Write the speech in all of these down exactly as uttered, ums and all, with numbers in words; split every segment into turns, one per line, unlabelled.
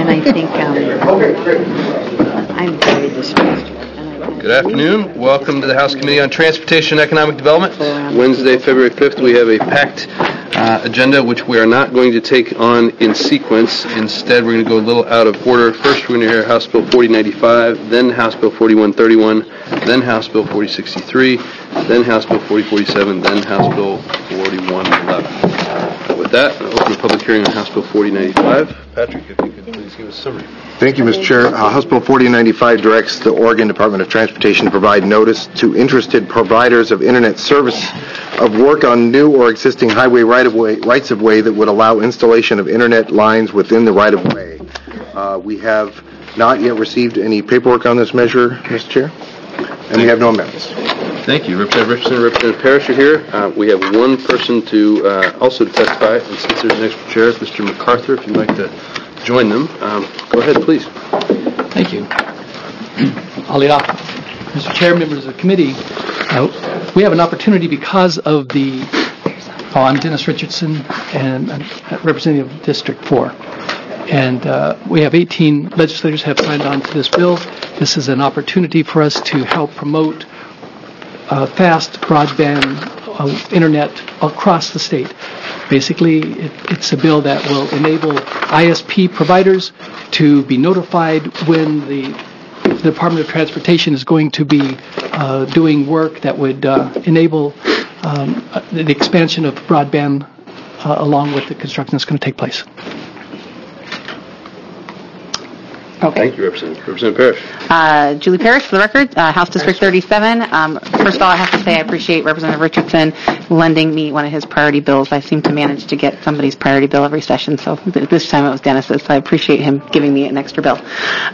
and I think um, I'm very distressed.
Good afternoon. Welcome to the House Committee on Transportation and Economic Development. Wednesday, February fifth, we have a packed uh, agenda, which we are not going to take on in sequence. Instead, we're going to go a little out of order. First, we're going to hear House Bill forty ninety-five, then House Bill forty-one thirty-one, then House Bill forty sixty-three, then House Bill forty forty-seven, then House Bill forty-one eleven. With that, I'll open the public hearing on House Bill forty ninety-five. Patrick, if you could please give us a summary.
Thank you, Mister Chair. Uh, House Bill forty ninety-five directs the Oregon Department of Transportation to provide notice to interested providers of Internet service of work on new or existing highway right-of-way, rights-of-way that would allow installation of Internet lines within the right-of-way. Uh, we have not yet received any paperwork on this measure, Mister Chair, and we have no amendments.
Thank you. Representative Richardson, Representative Parrish are here. Uh, we have one person to uh, also to testify, and since there's an extra chair, Mister MacArthur, if you'd like to join them, um, go ahead, please.
Thank you. I'll lead off. Mister Chair, members of the committee, uh, we have an opportunity because of the, oh, I'm Dennis Richardson, and I'm representative of District four. And uh, we have eighteen legislators have signed on to this bill. This is an opportunity for us to help promote uh, fast broadband uh, internet across the state. Basically, it, it's a bill that will enable I S P providers to be notified when the, the Department of Transportation is going to be uh, doing work that would uh, enable um, the expansion of broadband uh, along with the construction that's going to take place.
Okay. Thank you, Representative. Representative Parrish.
Uh, Julie Parrish, for the record, uh, House District thirty-seven. Um, first of all, I have to say I appreciate Representative Richardson lending me one of his priority bills. I seem to manage to get somebody's priority bill every session, so this time it was Dennis's, so I appreciate him giving me an extra bill.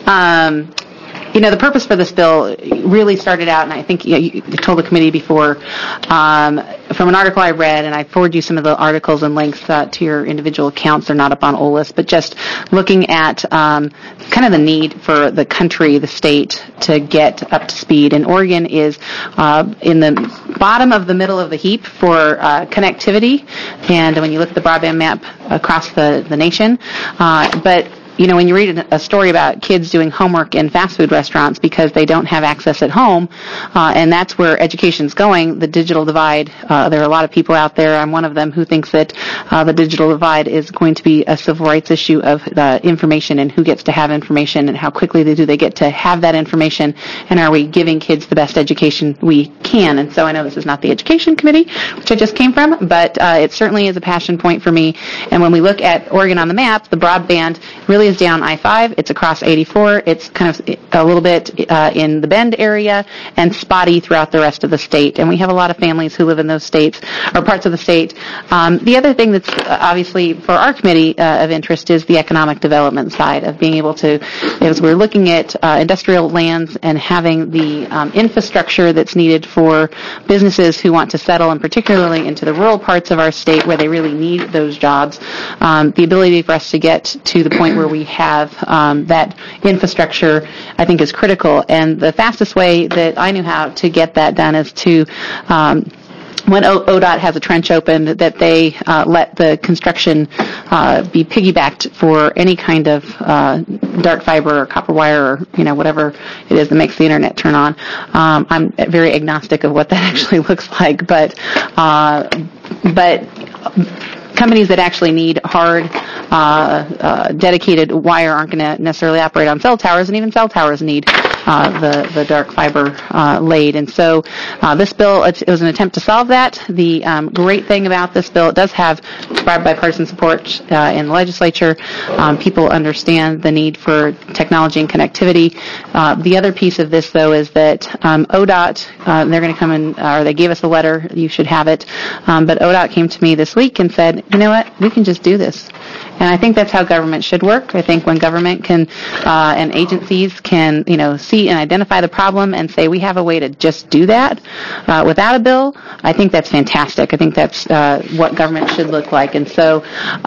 Um, You know, the purpose for this bill really started out, and I think you, know, you told the committee before, um, from an article I read, and I forward you some of the articles and links uh, to your individual accounts. They're not up on O L I S, but just looking at um, kind of the need for the country, the state, to get up to speed. And Oregon is uh, in the bottom of the middle of the heap for uh, connectivity, and when you look at the broadband map across the, the nation, uh, but you know, when you read a story about kids doing homework in fast food restaurants because they don't have access at home, uh, and that's where education's going, the digital divide, uh, there are a lot of people out there, I'm one of them, who thinks that uh, the digital divide is going to be a civil rights issue of the information and who gets to have information and how quickly they do they get to have that information, and are we giving kids the best education we can. And so I know this is not the Education Committee, which I just came from, but uh, it certainly is a passion point for me. And when we look at Oregon on the map, the broadband really is down I five, it's across eighty-four, it's kind of a little bit uh, in the Bend area, and spotty throughout the rest of the state. And we have a lot of families who live in those states, or parts of the state. Um, the other thing that's uh, obviously for our committee uh, of interest is the economic development side of being able to, as we're looking at uh, industrial lands and having the um, infrastructure that's needed for businesses who want to settle, and particularly into the rural parts of our state where they really need those jobs, um, the ability for us to get to the point where we have um, that infrastructure, I think, is critical. And the fastest way that I knew how to get that done is to um, when o- ODOT has a trench opened, that they uh, let the construction uh, be piggybacked for any kind of uh, dark fiber or copper wire or, you know, whatever it is that makes the internet turn on. Um, I'm very agnostic of what that actually looks like, but uh, but companies that actually need hard, uh, uh, dedicated wire aren't going to necessarily operate on cell towers, and even cell towers need uh, the, the dark fiber uh, laid. And so uh, this bill, it, it was an attempt to solve that. The um, great thing about this bill, it does have bipartisan support uh, in the legislature. Um, people understand the need for technology and connectivity. Uh, the other piece of this, though, is that um, ODOT, uh, they're going to come in, or they gave us a letter, you should have it, um, but ODOT came to me this week and said, you know what, we can just do this. And I think that's how government should work. I think when government can, uh, and agencies can, you know, see and identify the problem and say we have a way to just do that uh, without a bill, I think that's fantastic. I think that's uh, what government should look like. And so,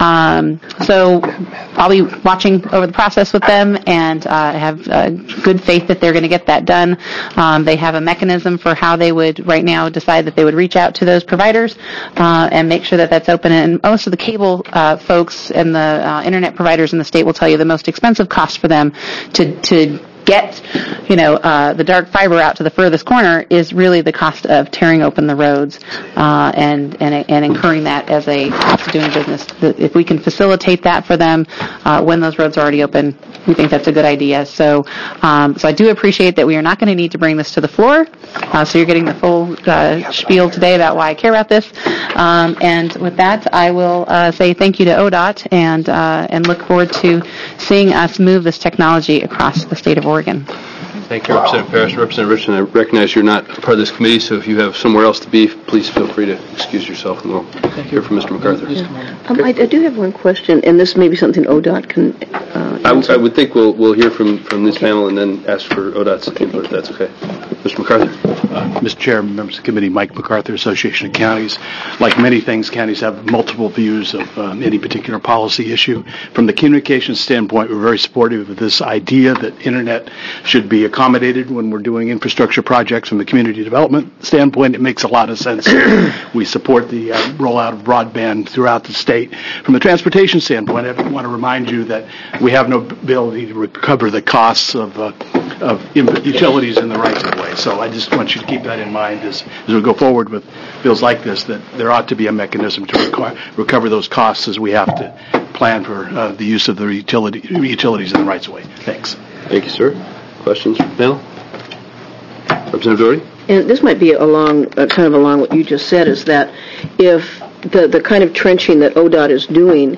um, so I'll be watching over the process with them, and uh, have uh, good faith that they're going to get that done. Um, they have a mechanism for how they would right now decide that they would reach out to those providers uh, and make sure that that's open. And most of the cable uh, folks and the the uh, internet providers in the state will tell you the most expensive cost for them to to get, you know, uh, the dark fiber out to the furthest corner is really the cost of tearing open the roads uh, and, and and incurring that as a cost of doing business. If we can facilitate that for them uh, when those roads are already open, we think that's a good idea. So, um, so I do appreciate that we are not going to need to bring this to the floor. Uh, so you're getting the full uh, spiel today about why I care about this. Um, and with that, I will uh, say thank you to O D O T and uh, and look forward to seeing us move this technology across the state of Oregon.
Thank you, Representative Parrish. Representative Richardson, I recognize you're not part of this committee, so if you have somewhere else to be, please feel free to excuse yourself, and we'll hear from Mister MacArthur.
Um, I, I do have one question, and this may be something O D O T can uh,
I, w-
answer.
I would think we'll we'll hear from, from this panel and then ask for O D O T's input, if that's okay. Mister MacArthur.
Uh, Mister Chair, members of the committee, Mike MacArthur, Association of Counties. Like many things, counties have multiple views of um, any particular policy issue. From the communications standpoint, we're very supportive of this idea that internet should be accommodated when we're doing infrastructure projects. From the community development standpoint, it makes a lot of sense. We support the uh, rollout of broadband throughout the state. From the transportation standpoint, I want to remind you that we have no ability to recover the costs of uh, of utilities in the rights of way. So I just want you to keep that in mind as, as we go forward with bills like this, that there ought to be a mechanism to require, recover those costs as we have to plan for uh, the use of the utility, utilities in the rights of way. Thanks.
Thank you, sir. Questions from the panel? Representative Doherty?
And this might be along, uh, kind of along what you just said, is that if the, the kind of trenching that O D O T is doing,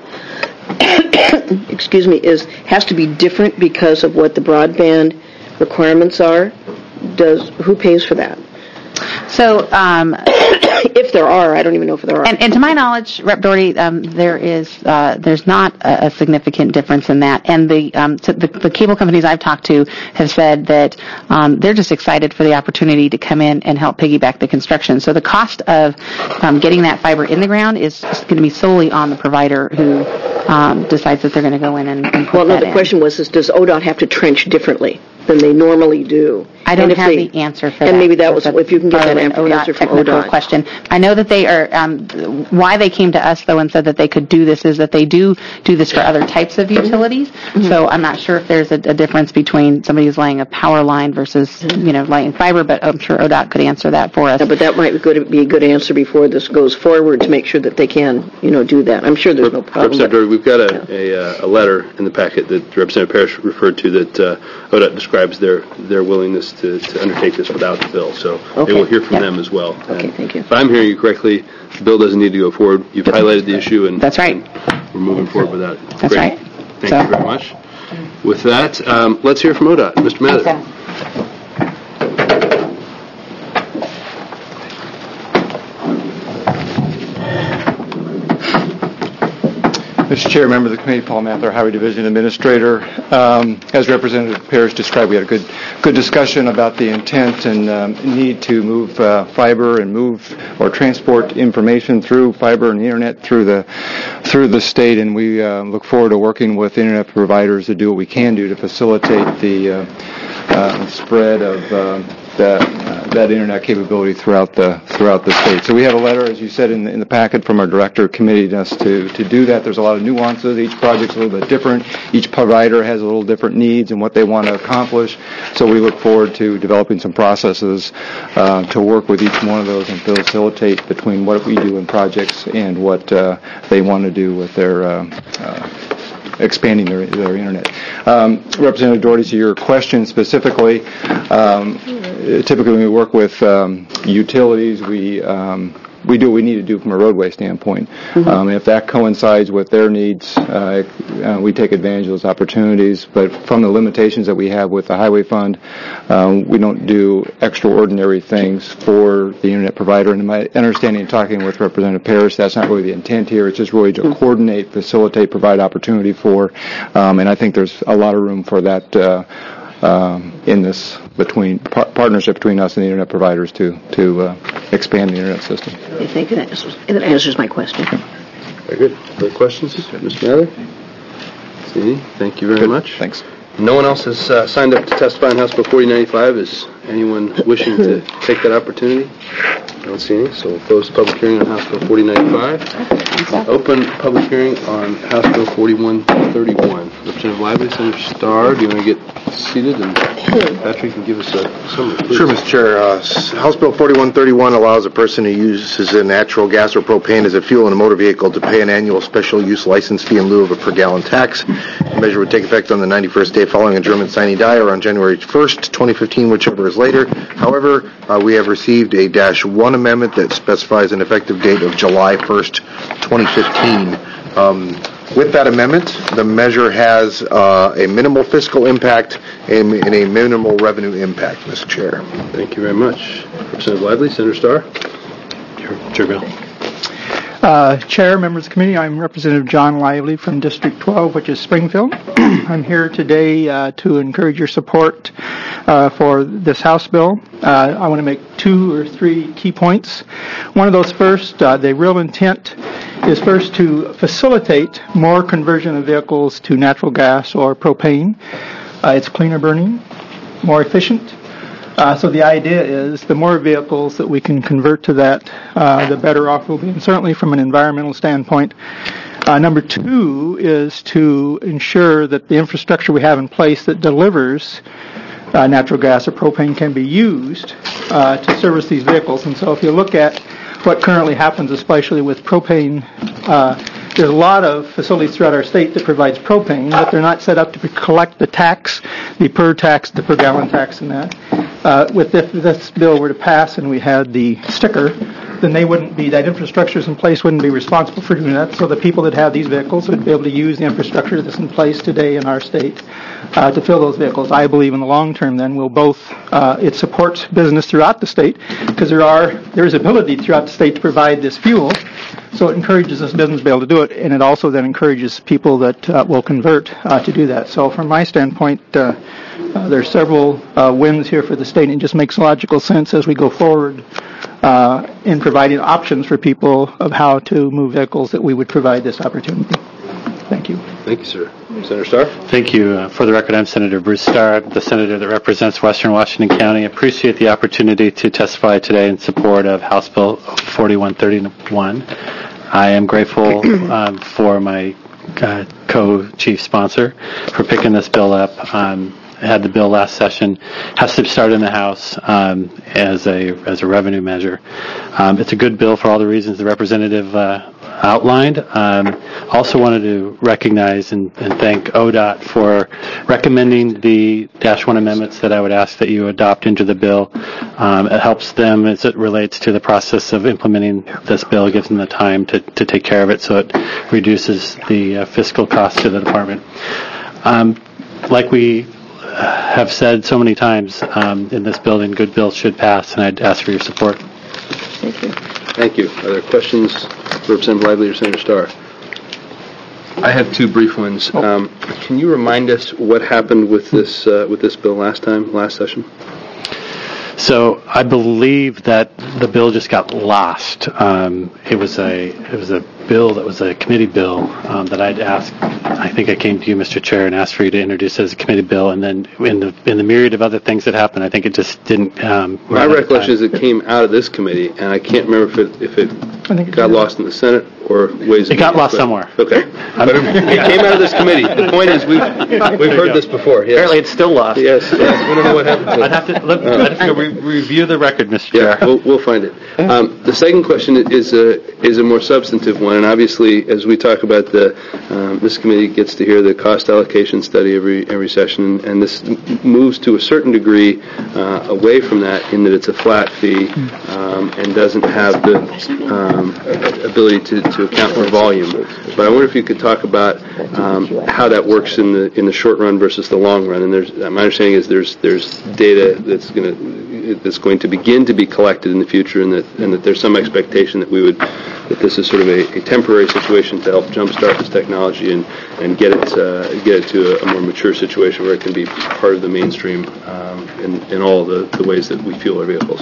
excuse me, is has to be different because of what the broadband requirements are, does who pays for that?
So, um,
if there are, I don't even know if there are.
and, and to my knowledge, Rep Doherty, um, there is uh, there's not a, a significant difference in that. And the, um, so the the cable companies I've talked to have said that um, they're just excited for the opportunity to come in and help piggyback the construction. So the cost of um, getting that fiber in the ground is going to be solely on the provider who um, decides that they're going to go in and, and put
well, no,
that
the
in.
question was, is does O D O T have to trench differently than they normally do?
I don't
And if
have
they-
the answer for that.
And maybe that was,
That's
if you can get that
part of
an-
an
answer from O D
technical
O T.
question. I know that they are, um, why they came to us, though, and said that they could do this is that they do do this for other types of utilities.
Mm-hmm.
So I'm not sure if there's a, a difference between somebody who's laying a power line versus, you know, laying fiber, but I'm sure O D O T could answer that for us.
Yeah, but that might be good, be a good answer before this goes forward to make sure that they can, you know, do that. I'm sure there's no problem.
Representative Doherty, we've got a, a, uh, a letter in the packet that Representative Parrish referred to that uh, O D O T describes their, their willingness to, to undertake this without the bill. So
Okay.
they will hear from
Yeah.
them as well.
Okay,
And
thank you.
If I'm hearing you correctly, the bill doesn't need to go forward. You've highlighted the issue, and
That's right.
and we're moving forward with that.
That's
Great.
right.
Thank
So-
you very much. With that, um, let's hear from O D O T. Mister Mather.
Thanks, Dennis.
Mister Chair, member of the committee, Paul Mather, Highway Division Administrator. Um, as Representative Parrish described, we had a good, good discussion about the intent and um, need to move uh, fiber and move or transport information through fiber and the internet through the through the state, and we uh, look forward to working with internet providers to do what we can do to facilitate the uh, uh, spread of uh, that uh, that internet capability throughout the throughout the state. So we have a letter, as you said, in the, in the packet from our director committee us to to do that. There's a lot of nuances. Each project's a little bit different. Each provider has a little different needs and what they want to accomplish. So we look forward to developing some processes uh, to work with each one of those and facilitate between what we do in projects and what uh, they want to do with their uh, uh, expanding their, their internet. Um, Representative Doherty, to your question specifically, um, typically when we work with um, utilities, we um, we do what we need to do from a roadway standpoint. Mm-hmm. Um, if that coincides with their needs, uh, uh, we take advantage of those opportunities. But from the limitations that we have with the highway fund, um, we don't do extraordinary things for the internet provider. And in my understanding, talking with Representative Parrish, that's not really the intent here. It's just really to mm-hmm. coordinate, facilitate, provide opportunity for. Um, and I think there's a lot of room for that uh, um, in this between par- partnership between us and the internet providers to to uh, expand the internet system.
I think that answers, that answers my question.
Very good. Other questions? Mister Mather? See, thank you very
Good.
much.
Thanks.
No one else has uh, signed up to testify on House Bill forty ninety-five. Is anyone wishing to take that opportunity? I don't see any, so we'll close the public hearing on House Bill forty ninety-five. Open public hearing on House Bill forty-one thirty-one. Representative Lively, Senator Starr, do you want to get seated? And Patrick can give us a summary, please.
Sure, Mister Chair. Uh, s- House Bill forty-one thirty-one allows a person who uses a natural gas or propane as a fuel in a motor vehicle to pay an annual special use license fee in lieu of a per gallon tax. The measure would take effect on the ninety-first day following adjournment sine die or on January first, twenty fifteen, whichever is later. However, uh, we have received a dash one amendment that specifies an effective date of July first, twenty fifteen. Um, with that amendment, the measure has uh, a minimal fiscal impact and, and a minimal revenue impact, Mister Chair.
Thank you very much. Representative Lively, Senator Starr.
Chair, Chair Bill.
Uh, Chair, members of the committee, I'm Representative John Lively from District twelve, which is Springfield. I'm here today uh, to encourage your support uh, for this House bill. Uh, I want to make two or three key points. One of those first, uh, the real intent is first to facilitate more conversion of vehicles to natural gas or propane. Uh, it's cleaner burning, more efficient. Uh, so the idea is the more vehicles that we can convert to that, uh, the better off we'll be, and certainly from an environmental standpoint. Uh, number two is to ensure that the infrastructure we have in place that delivers uh, natural gas or propane can be used uh, to service these vehicles. And so if you look at what currently happens, especially with propane, uh, there's a lot of facilities throughout our state that provides propane, but they're not set up to collect the tax, the per tax, the per gallon tax and that. Uh, with if this bill were to pass and we had the sticker, then they wouldn't be, that infrastructure is in place wouldn't be responsible for doing that. So the people that have these vehicles would be able to use the infrastructure that's in place today in our state uh, to fill those vehicles. I believe in the long term then will both, uh, it supports business throughout the state because there are, there is ability throughout the state to provide this fuel. So it encourages this business to be able to do it, and it also then encourages people that uh, will convert uh, to do that. So from my standpoint, uh, uh, there's several uh, wins here for the state, and it just makes logical sense as we go forward uh, in providing options for people of how to move vehicles that we would provide this opportunity. Thank you.
Thank you, sir. Senator Starr.
Thank you. Uh, for the record, I'm Senator Bruce Starr, the senator that represents Western Washington County. I appreciate the opportunity to testify today in support of House Bill forty-one thirty-one. I am grateful um, for my uh, co-chief sponsor for picking this bill up. Um, I had the bill last session. Has to start in the House um, as a as a revenue measure. Um, it's a good bill for all the reasons the representative uh, outlined. Um, also wanted to recognize and, and thank O D O T for recommending the Dash one amendments that I would ask that you adopt into the bill. Um, it helps them as it relates to the process of implementing this bill. It gives them the time to, to take care of it, so it reduces the uh, fiscal cost to the department. Um, like we have said so many times um, in this building, good bills should pass, and I'd ask for your support.
Thank you.
Thank you. Are there questions for Representative Lively or Senator Starr? I have two brief ones. Um, can you remind us what happened with this uh, with this bill last time, last session?
So I believe that the bill just got lost. Um, it was a it was a bill that was a committee bill um, that I'd asked. I think I came to you, Mister Chair, and asked for you to introduce it as a committee bill. And then in the in the myriad of other things that happened, I think it just didn't. Um,
My recollection is it came out of this committee, and I can't remember if it if it
I think it
got
did.
lost in the Senate or Ways and
It got
Means,
lost
but-
somewhere.
Okay, but it, it came out of this committee. The point is, we've we've heard this before. Yes.
Apparently, it's still lost.
Yes, yes. We don't know what happened to it.
I'd have to let, I'd have to go re- review the record, Mister
Yeah,
Chair.
we'll, we'll find it. Um, the second question is a is a more substantive one, and obviously, as we talk about the um, this committee gets to hear the cost allocation study every every session, and this m- moves to a certain degree uh, away from that in that it's a flat fee um, and doesn't have the um, ability to, to account for volume. But I wonder if you could talk about um, how that works in the in the short run versus the long run. And there's my understanding is there's there's data that's going to that's going to begin to be collected in the future, and that and that there's some expectation that we would that this is sort of a, a temporary situation to help jumpstart this technology and, and get it uh, get it to a, a more mature situation where it can be part of the mainstream um, in, in all the, the ways that we fuel our vehicles.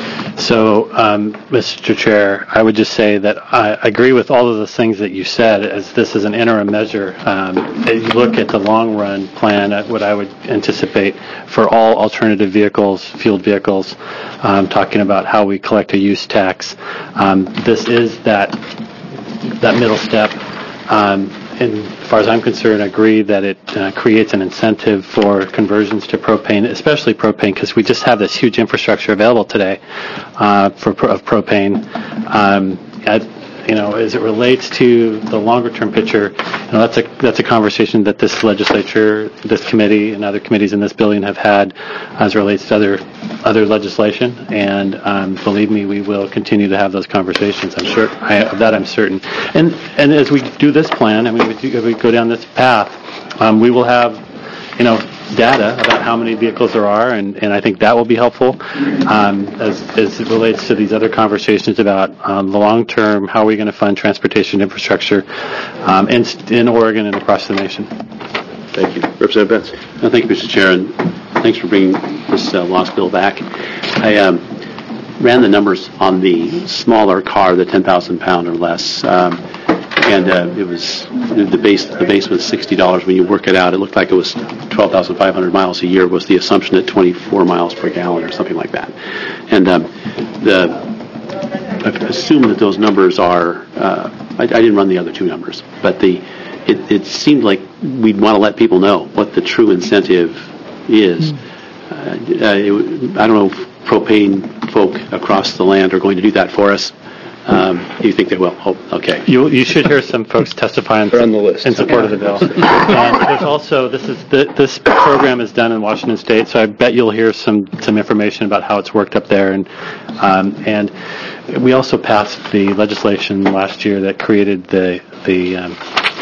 So, um, Mister Chair, I would just say that I agree with all of the things that you said, as this is an interim measure. Um, as you look at the long-run plan, uh, what I would anticipate for all alternative vehicles, fueled vehicles, um, talking about how we collect a use tax, um, this is that that middle step. Um, and as far as I'm concerned, I agree that it uh, creates an incentive for conversions to propane, especially propane, because we just have this huge infrastructure available today uh, for of propane. Um, at, you know, as it relates to the longer-term picture, you know, that's a that's a conversation that this legislature, this committee, and other committees in this building have had as it relates to other other legislation. And um, believe me, we will continue to have those conversations. I'm sure I, of that. I'm certain. And and as we do this plan, I mean, we do, if we go down this path, um, we will have, you know, data about how many vehicles there are, and, and I think that will be helpful um, as, as it relates to these other conversations about um, the long term, how are we going to fund transportation infrastructure um, in, in Oregon and across the nation.
Thank you. Representative Pence.
No, thank you, Mister Chair, and thanks for bringing this uh, lost bill back. I um, ran the numbers on the smaller car, the ten thousand pound or less, um, and uh, it was the base. The base was sixty dollars. When you work it out, it looked like it was twelve thousand five hundred miles a year. Was the assumption at twenty-four miles per gallon or something like that? And um, the I assume that those numbers are. Uh, I, I didn't run the other two numbers, but the it, it seemed like we'd want to let people know what the true incentive is. Mm. Uh, it, I don't know if propane folk across the land are going to do that for us. Um, you think they will? Oh, okay.
You you should hear some folks testify in,
on the list.
in support of the bill. And there's also this is the, this program is done in Washington State, so I bet you'll hear some some information about how it's worked up there. And um, and we also passed the legislation last year that created the the um,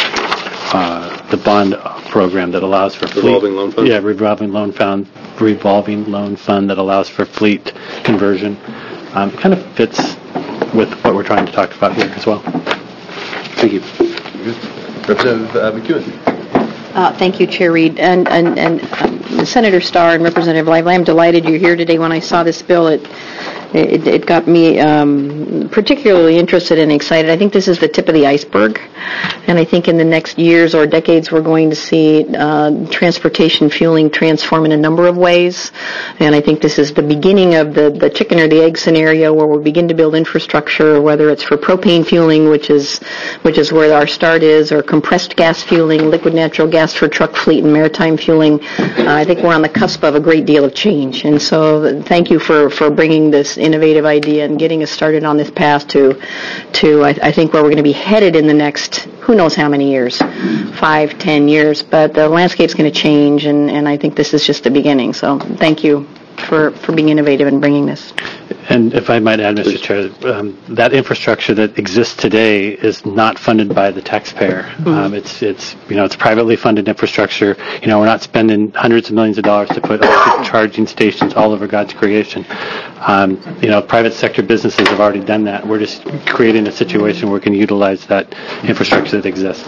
uh, the bond program that allows for fleet,
revolving loan fund.
Yeah, revolving loan fund, revolving loan fund that allows for fleet conversion. Um, it kind of fits with what we're trying to talk about here as well.
Thank you. Representative uh, McEwen.
Uh, thank you, Chair Reed. And, and, and um, Senator Starr and Representative Lively, I'm delighted you're here today. When I saw this bill, it it, it got me um, particularly interested and excited. I think this is the tip of the iceberg. And I think in the next years or decades, we're going to see uh, transportation fueling transform in a number of ways. And I think this is the beginning of the, the chicken or the egg scenario where we begin to build infrastructure, whether it's for propane fueling, which is which is where our start is, or compressed gas fueling, liquid natural gas for truck fleet and maritime fueling. Uh, I think we're on the cusp of a great deal of change. And so thank you for, for bringing this innovative idea and getting us started on this path to, to I, I think, where we're going to be headed in the next, who knows how many years, five, ten years. But the landscape's going to change, and, and I think this is just the beginning. So thank you for, for being innovative and bringing this.
And if I might add, Mister Chair, um, that infrastructure that exists today is not funded by the taxpayer. Mm-hmm. Um, it's it's you know it's privately funded infrastructure. You know we're not spending hundreds of millions of dollars to put electric charging stations all over God's creation. Um, you know private sector businesses have already done that. We're just creating a situation where we can utilize that infrastructure that exists.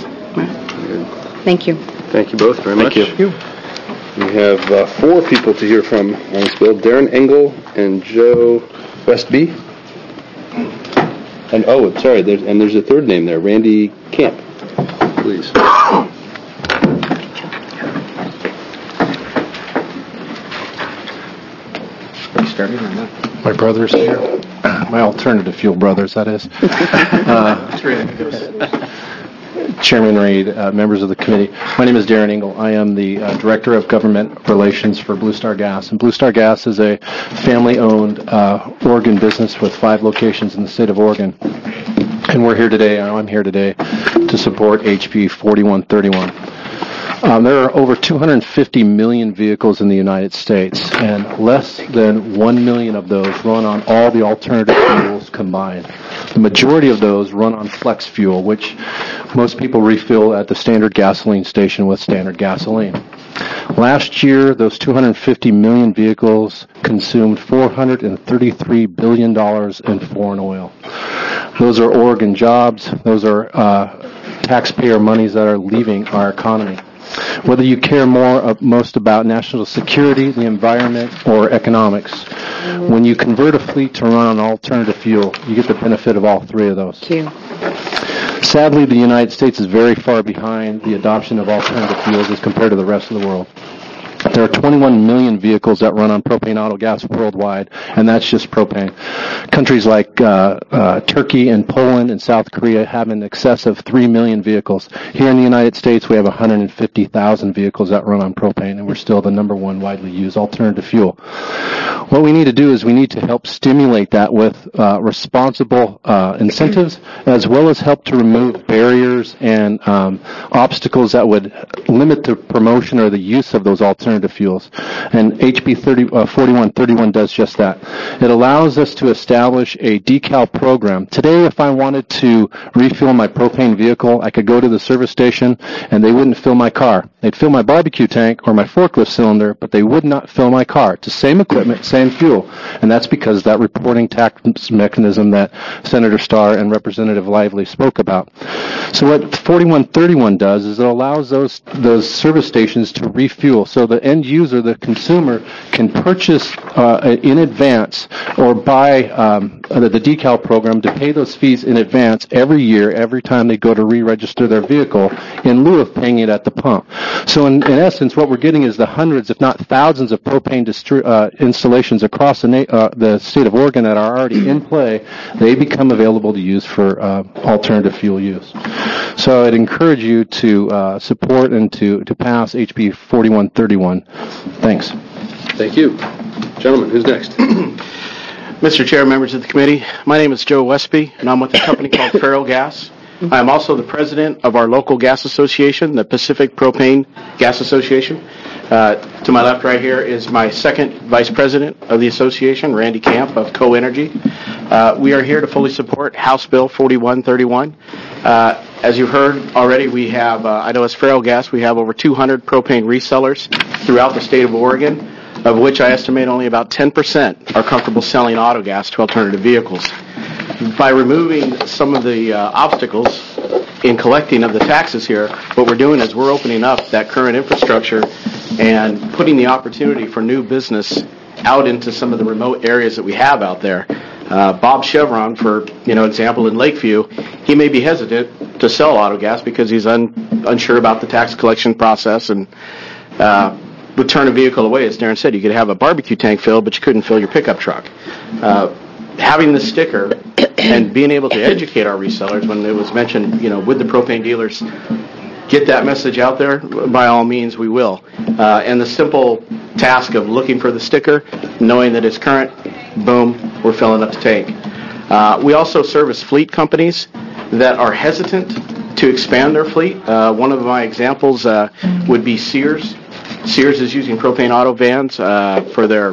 Thank you.
Thank you both very much.
Thank you.
We have uh, four people to hear from on this bill: Darren Engel and Joe Westby. And oh, sorry, there's, and there's a third name there, Randy Camp. Please.
My brothers here. My alternative fuel brothers, that is. Uh, Chairman Reed, uh, members of the committee. My name is Darren Engel. I am the uh, Director of Government Relations for Blue Star Gas. And Blue Star Gas is a family-owned uh, Oregon business with five locations in the state of Oregon. And we're here today, I'm here today, to support H B forty-one thirty-one. Um, there are over two hundred fifty million vehicles in the United States, and less than one million of those run on all the alternative fuels combined. The majority of those run on flex fuel, which most people refill at the standard gasoline station with standard gasoline. Last year, those two hundred fifty million vehicles consumed four hundred thirty-three billion dollars in foreign oil. Those are Oregon jobs. Those are uh, taxpayer monies that are leaving our economy. Whether you care more uh, most about national security, the environment, or economics, when you convert a fleet to run on alternative fuel, you get the benefit of all three of those.
Thank you.
Sadly, the United States is very far behind the adoption of alternative fuels as compared to the rest of the world. There are twenty-one million vehicles that run on propane auto gas worldwide, and that's just propane. Countries like uh, uh, Turkey and Poland and South Korea have in excess of three million vehicles. Here in the United States, we have one hundred fifty thousand vehicles that run on propane, and we're still the number one widely used alternative fuel. What we need to do is we need to help stimulate that with uh, responsible uh, incentives, as well as help to remove barriers and um, obstacles that would limit the promotion or the use of those alternative fuels. And H B forty-one thirty-one does just that. It allows us to establish a decal program. Today, if I wanted to refuel my propane vehicle, I could go to the service station and they wouldn't fill my car. They'd fill my barbecue tank or my forklift cylinder, but they would not fill my car. It's the same equipment, same fuel. And that's because that reporting tax mechanism that Senator Starr and Representative Lively spoke about. So what forty-one thirty-one does is it allows those those service stations to refuel. So the end user, the consumer, can purchase uh, in advance or buy um, the, the decal program to pay those fees in advance every year, every time they go to re-register their vehicle, in lieu of paying it at the pump. So in, in essence, what we're getting is the hundreds, if not thousands, of propane distri- uh, installations across the, na- uh, the state of Oregon that are already in play. They become available to use for uh, alternative fuel use. So I'd encourage you to uh, support and to, to pass H B forty-one thirty-one. Thanks.
Thank you. Gentlemen, who's next?
Mister Chair, members of the committee, my name is Joe Westby, and I'm with a company called Ferrell Gas. I am also the president of our local gas association, the Pacific Propane Gas Association. Uh, to my left right here is my second vice president of the association, Randy Camp of Co-Energy. Uh, we are here to fully support House Bill forty-one thirty-one. Uh, as you've heard already, we have, uh, I know as Ferrell Gas, we have over two hundred propane resellers throughout the state of Oregon, of which I estimate only about ten percent are comfortable selling auto gas to alternative vehicles. By removing some of the uh, obstacles in collecting of the taxes here, what we're doing is we're opening up that current infrastructure and putting the opportunity for new business out into some of the remote areas that we have out there. Uh, Bob Chevron, for you know example, in Lakeview, he may be hesitant to sell auto gas because he's un, unsure about the tax collection process and uh, would turn a vehicle away. As Darren said, you could have a barbecue tank filled, but you couldn't fill your pickup truck. Uh, having the sticker and being able to educate our resellers, when it was mentioned, you know, would the propane dealers get that message out there? By all means, we will. Uh, and the simple task of looking for the sticker, knowing that it's current, boom, we're filling up the tank. Uh, we also service fleet companies that are hesitant to expand their fleet. Uh, one of my examples uh, would be Sears. Sears is using propane auto vans uh, for their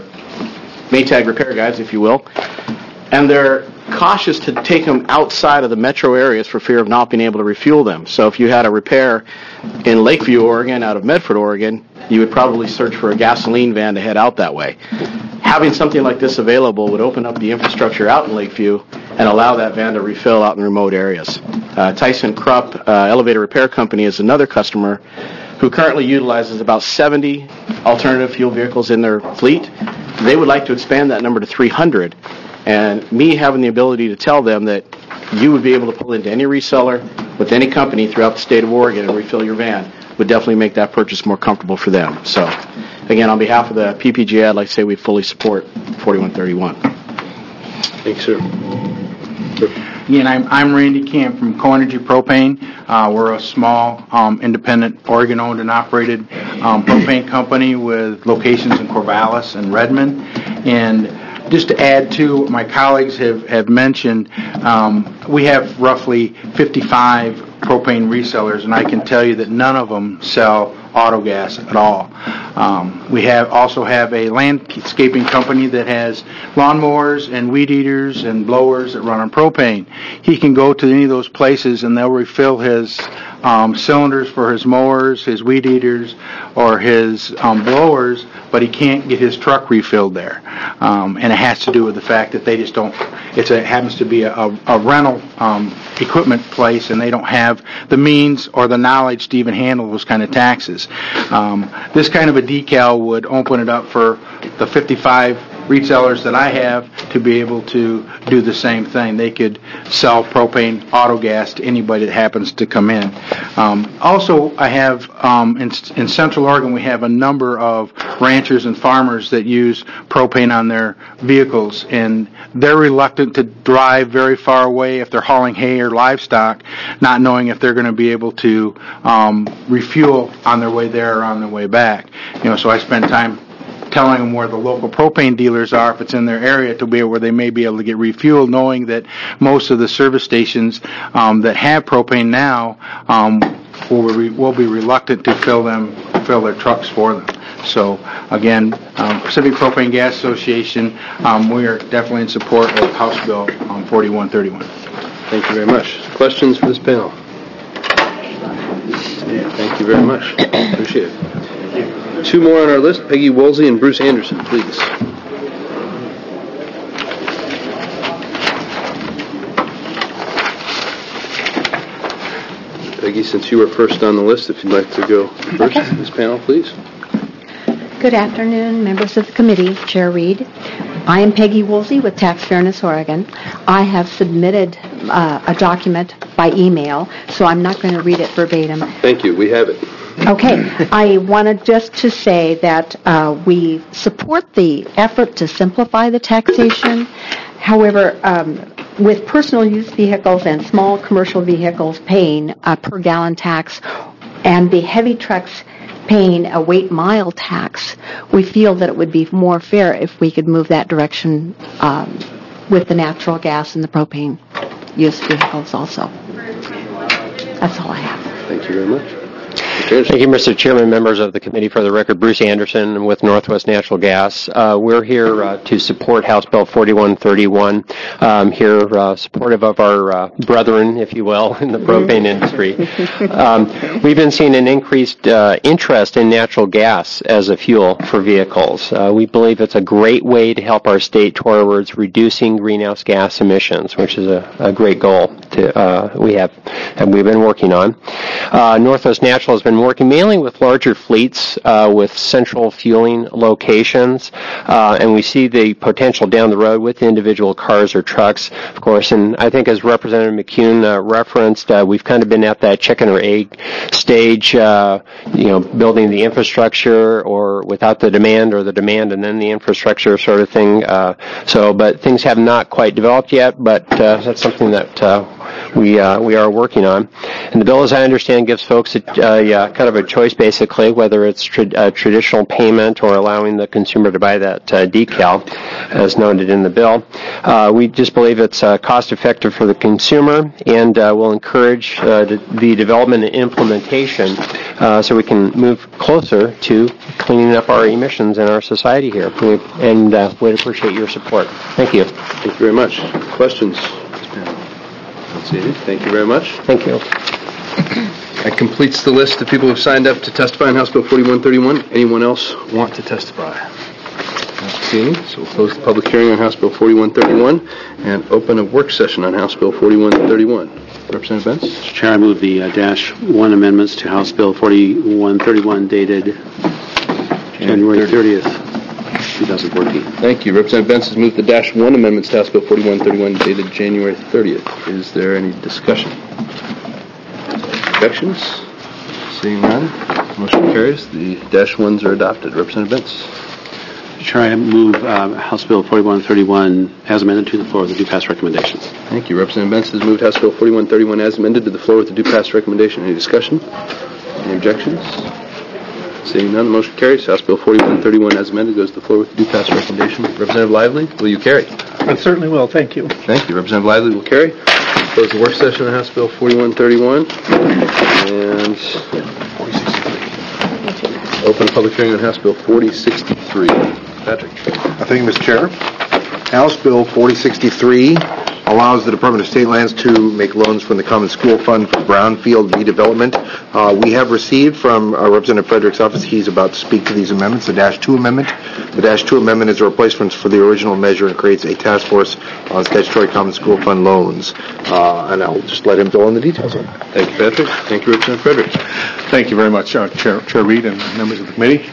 Maytag repair guys, if you will. And they're cautious to take them outside of the metro areas for fear of not being able to refuel them. So if you had a repair in Lakeview, Oregon, out of Medford, Oregon, you would probably search for a gasoline van to head out that way. Having something like this available would open up the infrastructure out in Lakeview and allow that van to refill out in remote areas. Uh, Tyson Krupp uh, Elevator Repair Company is another customer who currently utilizes about seventy alternative fuel vehicles in their fleet. They would like to expand that number to three hundred. And me having the ability to tell them that you would be able to pull into any reseller with any company throughout the state of Oregon and refill your van would definitely make that purchase more comfortable for them. So, again, on behalf of the P P G A, I'd like to say we fully support forty-one thirty-one.
Thanks, sir.
Again, I'm, I'm Randy Camp from Co-Energy Propane. Uh, we're a small, um, independent, Oregon-owned and operated um, propane company with locations in Corvallis and Redmond. And just to add to what my colleagues have, have mentioned, um, we have roughly fifty-five propane resellers, and I can tell you that none of them sell auto gas at all. Um, we have also have a landscaping company that has lawnmowers and weed eaters and blowers that run on propane. He can go to any of those places and they'll refill his um, cylinders for his mowers, his weed eaters, or his um, blowers, but he can't get his truck refilled there. Um, and it has to do with the fact that they just don't, it's a, it happens to be a, a, a rental um, equipment place, and they don't have the means or the knowledge to even handle those kind of taxes. Um, this kind of a decal would open it up for the fifty-five resellers that I have to be able to do the same thing. They could sell propane auto gas to anybody that happens to come in. Um, also, I have um, in, in Central Oregon, we have a number of ranchers and farmers that use propane on their vehicles, and they're reluctant to drive very far away if they're hauling hay or livestock, not knowing if they're going to be able to um, refuel on their way there or on their way back. You know, so I spend time telling them where the local propane dealers are if it's in their area to be where they may be able to get refueled, knowing that most of the service stations um, that have propane now um, will, be, will be reluctant to fill them, fill their trucks for them. So again, um, Pacific Propane Gas Association, um, we are definitely in support of House Bill um, forty-one thirty-one.
Thank you very much. Questions for this panel? Thank you very much. Appreciate it. Two more on our list, Peggy Woolsey and Bruce Anderson, please. Peggy, since you were first on the list, if you'd like to go first in this panel, please.
Good afternoon, members of the committee, Chair Reed. I am Peggy Woolsey with Tax Fairness Oregon. I have submitted uh, a document by email, so I'm not going to read it verbatim.
Thank you. We have it.
Okay. I wanted just to say that uh, we support the effort to simplify the taxation. However, um, with personal use vehicles and small commercial vehicles paying a per gallon tax and the heavy trucks paying a weight mile tax, we feel that it would be more fair if we could move that direction um, with the natural gas and the propane use vehicles also. That's all I have.
Thank you very much.
Thank you, Mister Chairman, members of the committee. For the record, Bruce Anderson with Northwest Natural Gas. Uh, we're here uh, to support House Bill forty-one thirty-one, um, here uh, supportive of our uh, brethren, if you will, in the propane industry. Um, we've been seeing an increased uh, interest in natural gas as a fuel for vehicles. Uh, we believe it's a great way to help our state towards reducing greenhouse gas emissions, which is a, a great goal to, uh, we have and we've been working on. Uh, Northwest Natural has been working mainly with larger fleets uh, with central fueling locations, uh, and we see the potential down the road with individual cars or trucks, of course. And I think, as Representative McCune uh, referenced, uh, we've kind of been at that chicken or egg stage, uh, you know, building the infrastructure or without the demand, or the demand and then the infrastructure sort of thing. Uh, so, but things have not quite developed yet, but uh, that's something that uh, we uh, we are working on. And the bill, as I understand, gives folks a uh, yeah, kind of a choice, basically, whether it's tra- a traditional payment or allowing the consumer to buy that uh, decal, as noted in the bill. Uh, we just believe it's uh, cost-effective for the consumer, and uh, will encourage uh, the development and implementation uh, so we can move closer to cleaning up our emissions in our society here. We, and uh, we'd appreciate your support. Thank you.
Thank you very much. Questions? Thank you very much.
Thank you.
That completes the list of people who've signed up to testify on House Bill forty-one thirty-one. Anyone else want to testify? Not seeing, so we'll close the public hearing on House Bill forty-one thirty-one and open a work session on House Bill forty-one thirty-one. Representative Benz?
Mister Chair, I move the uh, dash one amendments to House Bill forty-one thirty-one dated January thirtieth, twenty fourteen.
Thank you. Representative Benz has moved the dash one amendments to House Bill forty-one thirty-one dated January thirtieth. Is there any discussion? Objections? Seeing none, motion carries. The dash ones are adopted. Representative Benz.
Mister Chair, I move uh, House Bill forty-one thirty-one as amended to the floor with the due pass recommendation.
Thank you. Representative Benz has moved House Bill forty-one thirty-one as amended to the floor with the due pass recommendation. Any discussion? Any objections? Seeing none, the motion carries. House Bill forty-one thirty-one as amended goes to the floor with the due pass recommendation. Representative Lively, will you carry?
I certainly will. Thank you.
Thank you. Representative Lively will carry. Close the work session on House Bill forty-one thirty-one. And Open public hearing on House Bill forty sixty-three. Patrick.
I thank you, Mister Chair. House Bill forty sixty-three allows the Department of State Lands to make loans from the Common School Fund for brownfield redevelopment. Uh, we have received from uh, Representative Frederick's office, he's about to speak to these amendments, the Dash two Amendment. The Dash two Amendment is a replacement for the original measure and creates a task force on statutory Common School Fund loans. Uh, and I'll just let him fill in the details on it.
Thank you, Patrick. Thank you, Representative Frederick.
Thank you very much, uh, Chair, Chair Reed and members of the committee.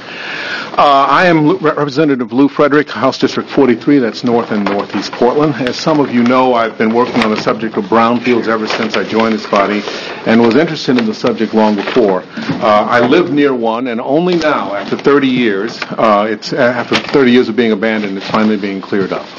Uh, I am Lou, Representative Lou Frederick, House District forty-three, that's north and northeast Portland. As some of you know, I've been working on the subject of brownfields ever since I joined this body and was interested in the subject long before. Uh, I live near one, and only now, after thirty years, uh, it's after thirty years of being abandoned, it's finally being cleared up.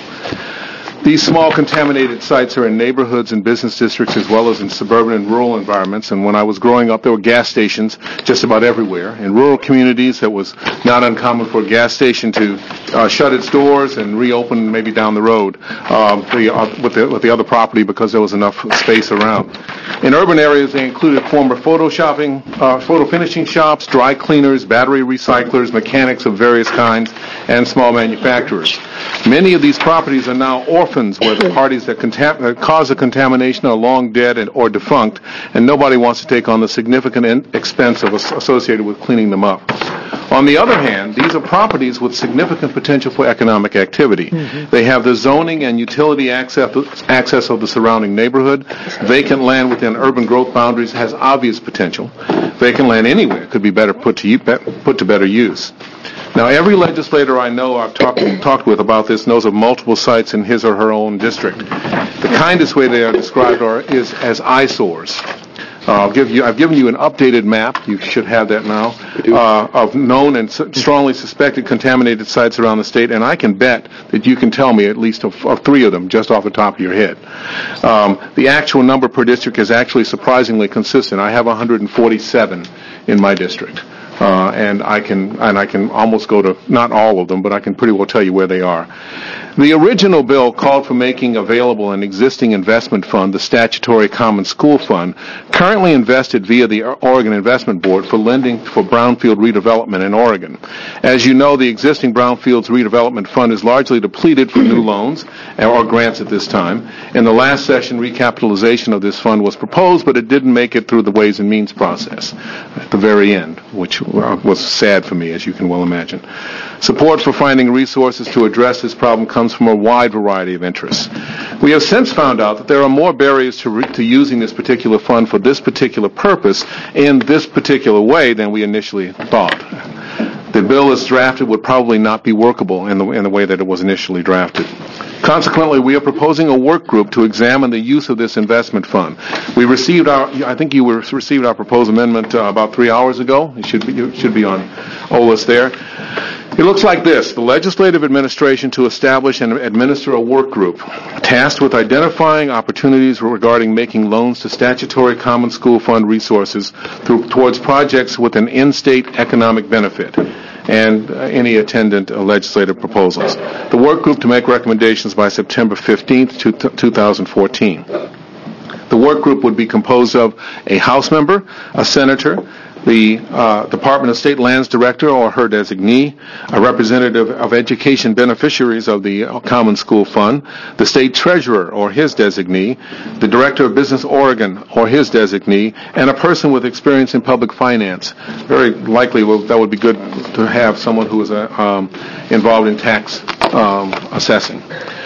These small contaminated sites are in neighborhoods and business districts as well as in suburban and rural environments. And when I was growing up, there were gas stations just about everywhere. In rural communities, it was not uncommon for a gas station to uh, shut its doors and reopen maybe down the road uh, the, uh, with, the, with the other property because there was enough space around. In urban areas, they included former photo shopping, uh, photo finishing shops, dry cleaners, battery recyclers, mechanics of various kinds, and small manufacturers. Many of these properties are now orphans where the parties that, contam- that cause the contamination are long dead and, or defunct, and nobody wants to take on the significant in- expense of as- associated with cleaning them up. On the other hand, these are properties with significant potential for economic activity. Mm-hmm. They have the zoning and utility access, access of the surrounding neighborhood. Vacant land within urban growth boundaries has obvious potential. Vacant land anywhere could be better put to, put to better use. Now, every legislator I know I've talked talked with about this knows of multiple sites in his or her own district. The kindest way they are described are is as eyesores. Uh, I'll give you. I've given you an updated map. You should have that now uh, of known and su- strongly suspected contaminated sites around the state, and I can bet that you can tell me at least of, of three of them just off the top of your head. Um, the actual number per district is actually surprisingly consistent. I have one hundred forty-seven in my district. Uh, and I can and I can almost go to not all of them, but I can pretty well tell you where they are. The original bill called for making available an existing investment fund, the statutory Common School Fund, currently invested via the Oregon Investment Board for lending for brownfield redevelopment in Oregon. As you know, the existing Brownfields Redevelopment Fund is largely depleted for new loans or grants at this time. In the last session, recapitalization of this fund was proposed, but it didn't make it through the Ways and Means process at the very end, which was sad for me, as you can well imagine. Support for finding resources to address this problem comes from a wide variety of interests. We have since found out that there are more barriers to, re- to using this particular fund for this particular purpose in this particular way than we initially thought. The bill as drafted would probably not be workable in the, in the way that it was initially drafted. Consequently, we are proposing a work group to examine the use of this investment fund. We received our, I think you were, received our proposed amendment uh, about three hours ago. It should be, it should be on O L I S there. It looks like this: the legislative administration to establish and administer a work group tasked with identifying opportunities regarding making loans to statutory Common School Fund resources through, towards projects with an in-state economic benefit, and uh, any attendant uh, legislative proposals. The work group to make recommendations by September fifteenth, two thousand fourteen. The work group would be composed of a House member, a senator, the uh, Department of State Lands Director or her designee, a representative of education beneficiaries of the Common School Fund, the State Treasurer or his designee, the Director of Business Oregon or his designee, and a person with experience in public finance. Very likely well, that would be good to have someone who is uh, um, involved in tax um, assessing.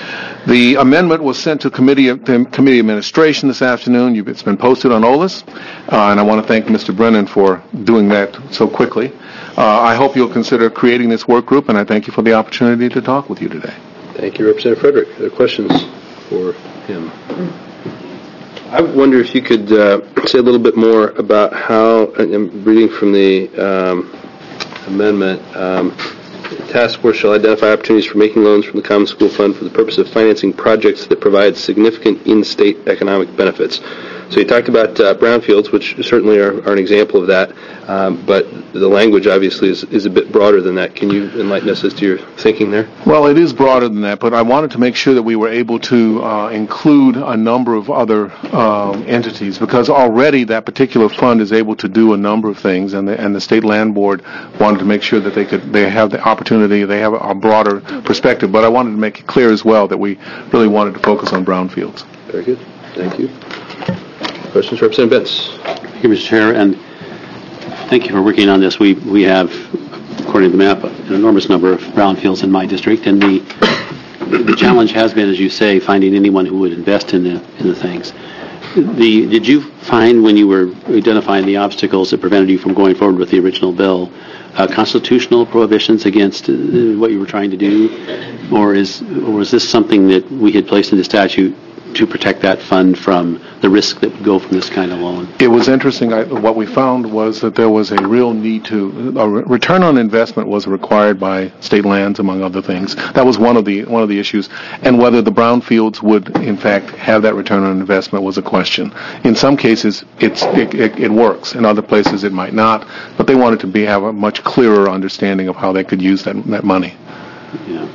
The amendment was sent to committee, to committee administration this afternoon. It's been posted on O L I S, uh, and I want to thank Mister Brennan for doing that so quickly. Uh, I hope you'll consider creating this work group, and I thank you for the opportunity to talk with you today.
Thank you, Representative Frederick. Are there questions for him? I wonder if you could uh, say a little bit more about how, I'm reading from the um, amendment, um, the task force shall identify opportunities for making loans from the Common School Fund for the purpose of financing projects that provide significant in-state economic benefits. So you talked about uh, brownfields, which certainly are, are an example of that, um, but the language obviously is, is a bit broader than that. Can you enlighten us as to your thinking there?
Well, it is broader than that, but I wanted to make sure that we were able to uh, include a number of other um, entities, because already that particular fund is able to do a number of things, and the, and the State Land Board wanted to make sure that they could they have the opportunity, they have a, a broader perspective, but I wanted to make it clear as well that we really wanted to focus on brownfields.
Very good. Thank you. Questions, Representative Betts?
Thank you, Mister Chair, and thank you for working on this. We we have, according to the map, an enormous number of brownfields in my district, and the the challenge has been, as you say, finding anyone who would invest in the in the things. The did you find when you were identifying the obstacles that prevented you from going forward with the original bill, uh, constitutional prohibitions against uh, what you were trying to do, or is or was this something that we had placed into statute to protect that fund from the risk that would go from this kind of loan?
It was interesting. I, what we found was that there was a real need to a re- return on investment was required by state lands, among other things. That was one of the one of the issues, and whether the brownfields would in fact have that return on investment was a question. In some cases, it's it, it, it works. In other places, it might not. But they wanted to be have a much clearer understanding of how they could use that that money.
Yeah.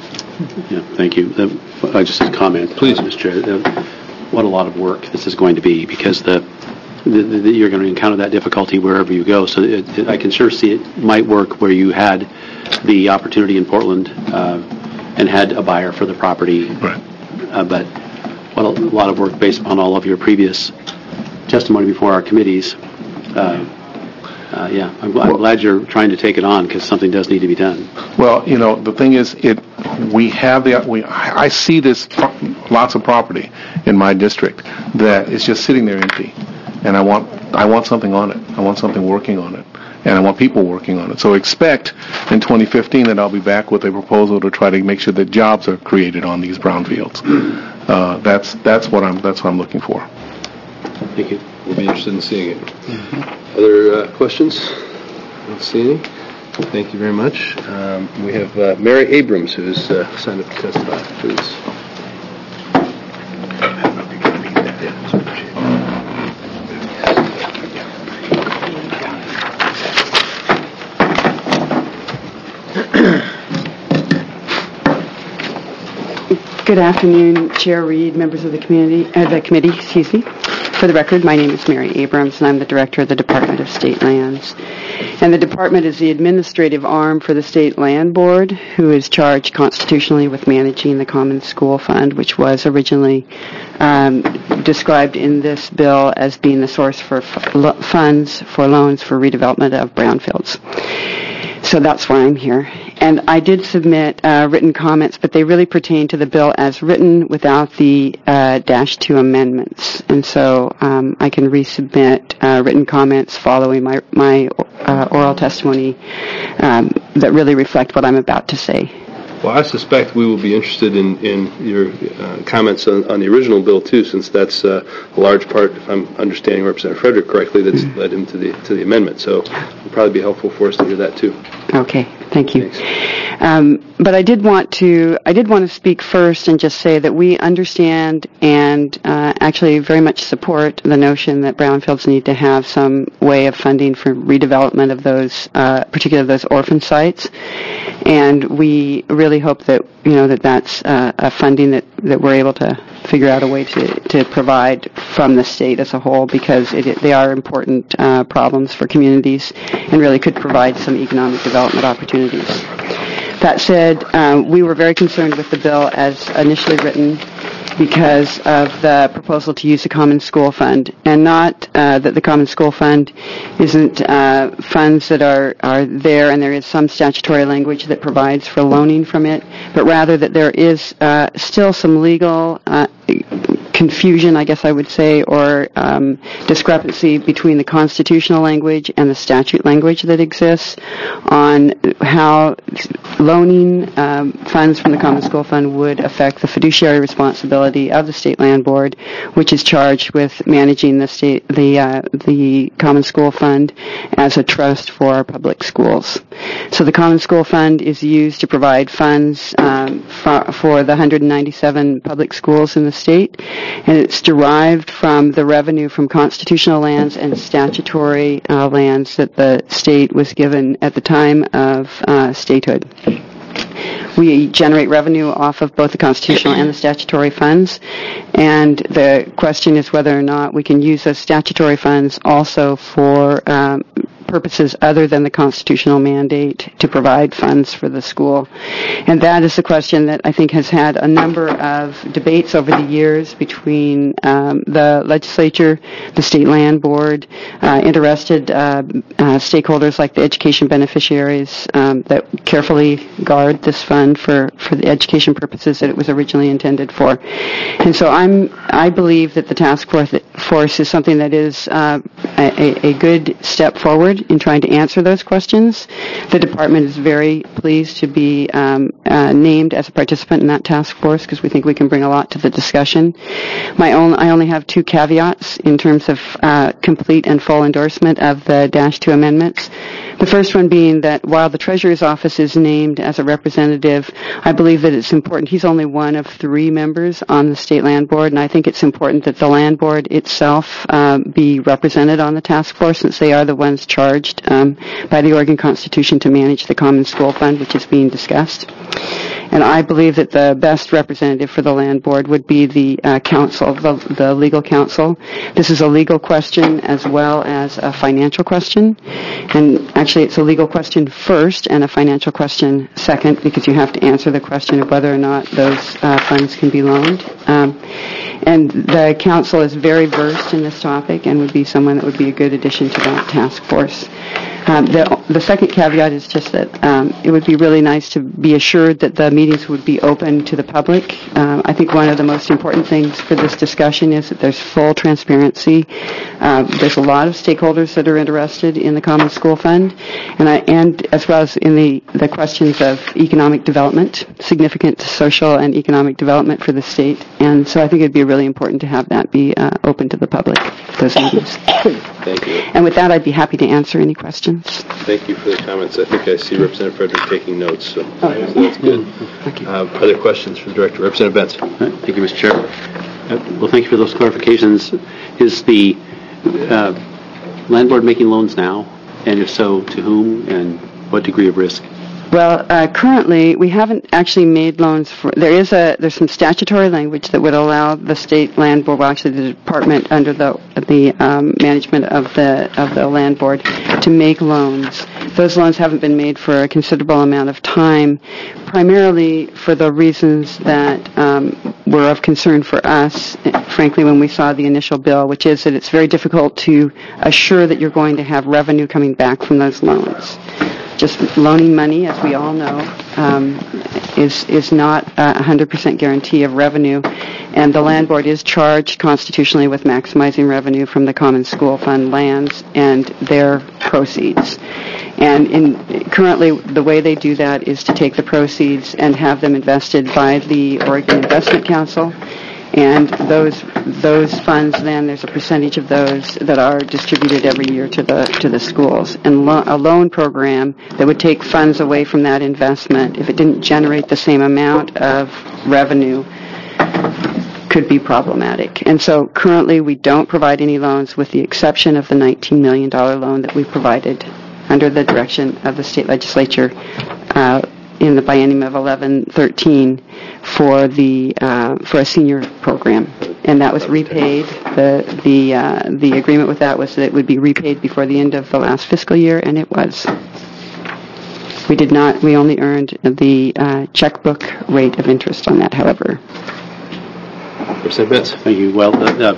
Yeah, thank you. Uh, I just had a comment, please, Mister Chair. Uh, what a lot of work this is going to be, because the, the, the you're going to encounter that difficulty wherever you go. So it, it, I can sure see it might work where you had the opportunity in Portland uh, and had a buyer for the property.
Right.
Uh, but what a, a lot of work based upon all of your previous testimony before our committees. Uh, Uh, yeah, I'm, I'm glad you're trying to take it on, because something does need to be done.
Well, you know, the thing is, it we have the we I see this pro- lots of property in my district that is just sitting there empty, and I want I want something on it. I want something working on it, and I want people working on it. So expect in twenty fifteen that I'll be back with a proposal to try to make sure that jobs are created on these brownfields. Uh, that's that's what I'm that's what I'm looking for.
Thank you.
We'll be interested in seeing it. Mm-hmm. Other uh, questions? I don't see any. Thank you very much. Um, we have uh, Mary Abrams, who's uh, signed up to testify. Please.
Good afternoon, Chair Reed, members of the community, uh, the committee. Excuse me. For the record, my name is Mary Abrams, and I'm the director of the Department of State Lands. And the department is the administrative arm for the State Land Board, who is charged constitutionally with managing the Common School Fund, which was originally um, described in this bill as being the source for f- lo- funds for loans for redevelopment of brownfields. So that's why I'm here. And I did submit uh, written comments, but they really pertain to the bill as written without the uh, dash two amendments. And so um, I can resubmit uh, written comments following my, my uh, oral testimony um, that really reflect what I'm about to say.
Well, I suspect we will be interested in, in your uh, comments on, on the original bill, too, since that's uh, a large part, if I'm understanding Representative Frederick correctly, that's mm-hmm. led him to the to the amendment. So it would probably be helpful for us to hear that, too.
Okay, thank you. Um, but I did want to I did want to speak first and just say that we understand and uh, actually very much support the notion that brownfields need to have some way of funding for redevelopment of those, uh, particularly those orphan sites, and we really hope that you know that that's uh, a funding that, that we're able to figure out a way to, to provide from the state as a whole, because it, they are important uh, problems for communities and really could provide some economic development opportunities. That said, um, we were very concerned with the bill as initially written because of the proposal to use the Common School Fund, and not uh, that the Common School Fund isn't uh, funds that are, are there and there is some statutory language that provides for loaning from it, but rather that there is uh, still some legal uh, confusion, I guess I would say, or um, discrepancy between the constitutional language and the statute language that exists on how loaning um, funds from the Common School Fund would affect the fiduciary responsibility of the State Land Board, which is charged with managing the state the uh, the Common School Fund as a trust for our public schools. So the Common School Fund is used to provide funds um, for, for the one hundred ninety-seven public schools in the state, and it's derived from the revenue from constitutional lands and statutory uh, lands that the state was given at the time of uh, statehood. We generate revenue off of both the constitutional and the statutory funds, and the question is whether or not we can use those statutory funds also for um, purposes other than the constitutional mandate to provide funds for the school. And that is the question that I think has had a number of debates over the years between um, the legislature, the state land board, uh, interested uh, uh, stakeholders like the education beneficiaries um, that carefully guard this fund for, for the education purposes that it was originally intended for. And so I'm, I believe that the task force, force is something that is uh, a, a good step forward in trying to answer those questions. The department is very pleased to be um, uh, named as a participant in that task force because we think we can bring a lot to the discussion. My own, I only have two caveats in terms of uh, complete and full endorsement of the Dash two amendments. The first one being that while the Treasurer's Office is named as a representative, I believe that it's important. He's only one of three members on the State Land Board, and I think it's important that the Land Board itself um, be represented on the task force since they are the ones charged um, by the Oregon Constitution to manage the Common School Fund, which is being discussed. And I believe that the best representative for the Land Board would be the uh, council, the, the legal counsel. This is a legal question as well as a financial question. And actually it's a legal question first and a financial question second because you have to answer the question of whether or not those uh, funds can be loaned. Um, and the council is very versed in this topic and would be someone that would be a good addition to that task force. Um, the, the second caveat is just that um, it would be really nice to be assured that the meetings would be open to the public. Um, I think one of the most important things for this discussion is that there's full transparency. Um, there's a lot of stakeholders that are interested in the Common School Fund, and, I, and as well as in the, the questions of economic development, significant social and economic development for the state. And so I think it would be really important to have that be uh, open to the public, those meetings.
Thank you.
And with that, I'd be happy to answer any questions.
Thank you for the comments. I think I see Representative Frederick taking notes, so, so that's good.
Thank you.
Uh, other questions for the Director? Representative Benson.
Thank you, Mister Chair. Uh, well, thank you for those clarifications. Is the uh, Land Board making loans now? And if so, to whom and what degree of risk?
Well, uh, currently we haven't actually made loans for. There is a there's some statutory language that would allow the state land board, well, actually the department under the the um, management of the of the land board, to make loans. Those loans haven't been made for a considerable amount of time, primarily for the reasons that um, were of concern for us, frankly, when we saw the initial bill, which is that it's very difficult to assure that you're going to have revenue coming back from those loans. Just loaning money, as we all know, um, is is not a one hundred percent guarantee of revenue, and the Land Board is charged constitutionally with maximizing revenue from the Common School Fund lands and their proceeds. And in currently, the way they do that is to take the proceeds and have them invested by the Oregon Investment Council. And those those funds, then there's a percentage of those that are distributed every year to the to the schools. And lo- a loan program that would take funds away from that investment, if it didn't generate the same amount of revenue, could be problematic. And so currently we don't provide any loans with the exception of the nineteen million dollars loan that we provided under the direction of the state legislature uh, in the biennium of eleven thirteen for the uh, for a senior program, and that was repaid. the the uh, The agreement with that was that it would be repaid before the end of the last fiscal year, and it was. We did not. We only earned the uh, checkbook rate of interest on that, however.
Representative Betts.
Thank you. Well, uh,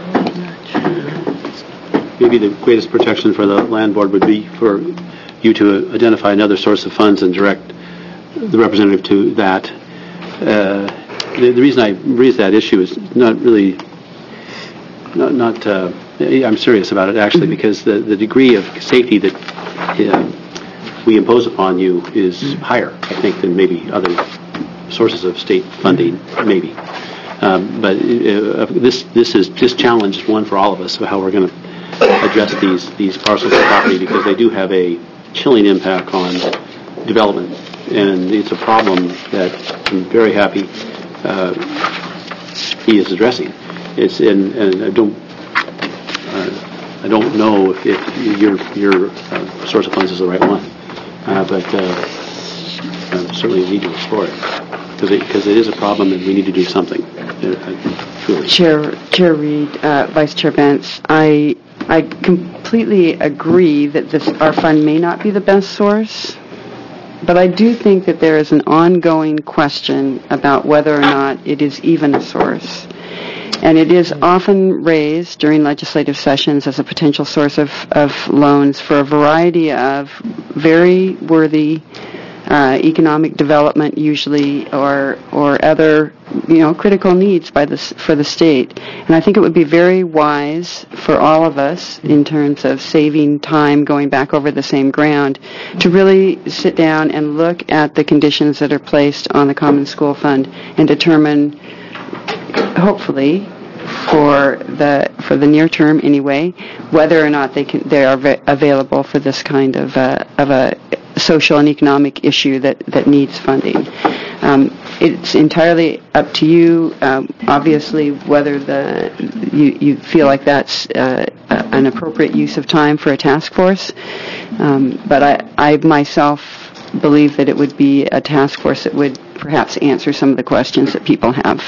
maybe the greatest protection for the Land Board would be for you to identify another source of funds and direct the representative to that. Uh, the, the reason I raise that issue is not really, not, not uh, I'm serious about it actually, because the, the degree of safety that uh, we impose upon you is higher, I think, than maybe other sources of state funding, maybe. Um, but uh, this this is this challenge is one for all of us of how we're going to address these these parcels of property, because they do have a chilling impact on development. And it's a problem that I'm very happy uh, he is addressing. It's and, and I don't uh, I don't know if, if your your uh, source of funds is the right one, uh, but uh, uh, certainly we need to explore it because it, because it is a problem and we need to do something. Uh, truly.
Chair Chair Reed, uh, Vice Chair Bentz, I I completely agree that this our fund may not be the best source. But I do think that there is an ongoing question about whether or not it is even a source. And it is often raised during legislative sessions as a potential source of, of loans for a variety of very worthy uh, economic development, usually, or or other, you know, critical needs by the for the state. And I think it would be very wise for all of us, in terms of saving time going back over the same ground, to really sit down and look at the conditions that are placed on the Common School Fund and determine, hopefully, for the for the near term anyway, whether or not they can they are va- available for this kind of uh, of a social and economic issue that, that needs funding. Um, it's entirely up to you, um, obviously, whether the you, you feel like that's uh, an appropriate use of time for a task force. Um, but I, I myself believe that it would be a task force that would perhaps answer some of the questions that people have.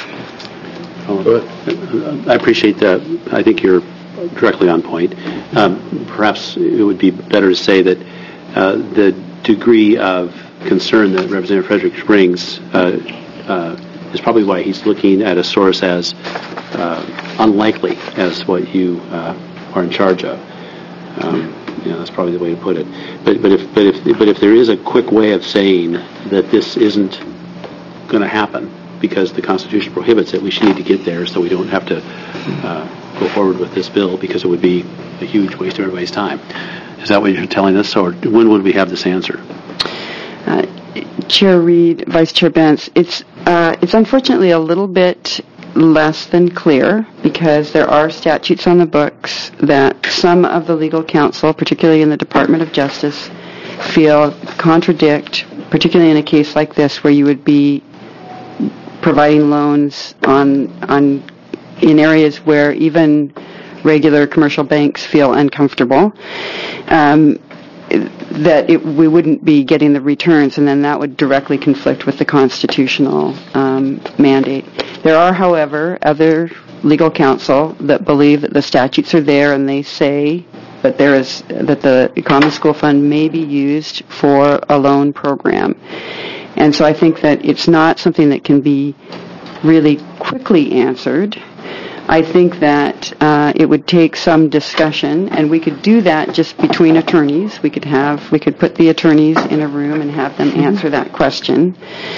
I appreciate that. I think you're directly on point. Um, perhaps it would be better to say that uh, the degree of concern that Representative Frederick brings uh, uh, is probably why he's looking at a source as uh, unlikely as what you uh, are in charge of. Um, you know, that's probably the way to put it. But but if but if but if there is a quick way of saying that this isn't going to happen because the Constitution prohibits it, we should need to get there so we don't have to uh, go forward with this bill because it would be a huge waste of everybody's time. Is that what you're telling us, or when would we have this answer?
Uh, Chair Reed, Vice Chair Bentz, it's uh, it's unfortunately a little bit less than clear because there are statutes on the books that some of the legal counsel, particularly in the Department of Justice, feel contradict, particularly in a case like this where you would be providing loans on on in areas where even regular commercial banks feel uncomfortable, um, that it, we wouldn't be getting the returns, and then that would directly conflict with the constitutional um, mandate. There are, however, other legal counsel that believe that the statutes are there, and they say that there is that the Common School Fund may be used for a loan program. And so I think that it's not something that can be really quickly answered. I think that uh, it would take some discussion, and we could do that just between attorneys. We could have, we could put the attorneys in a room and have them answer that question.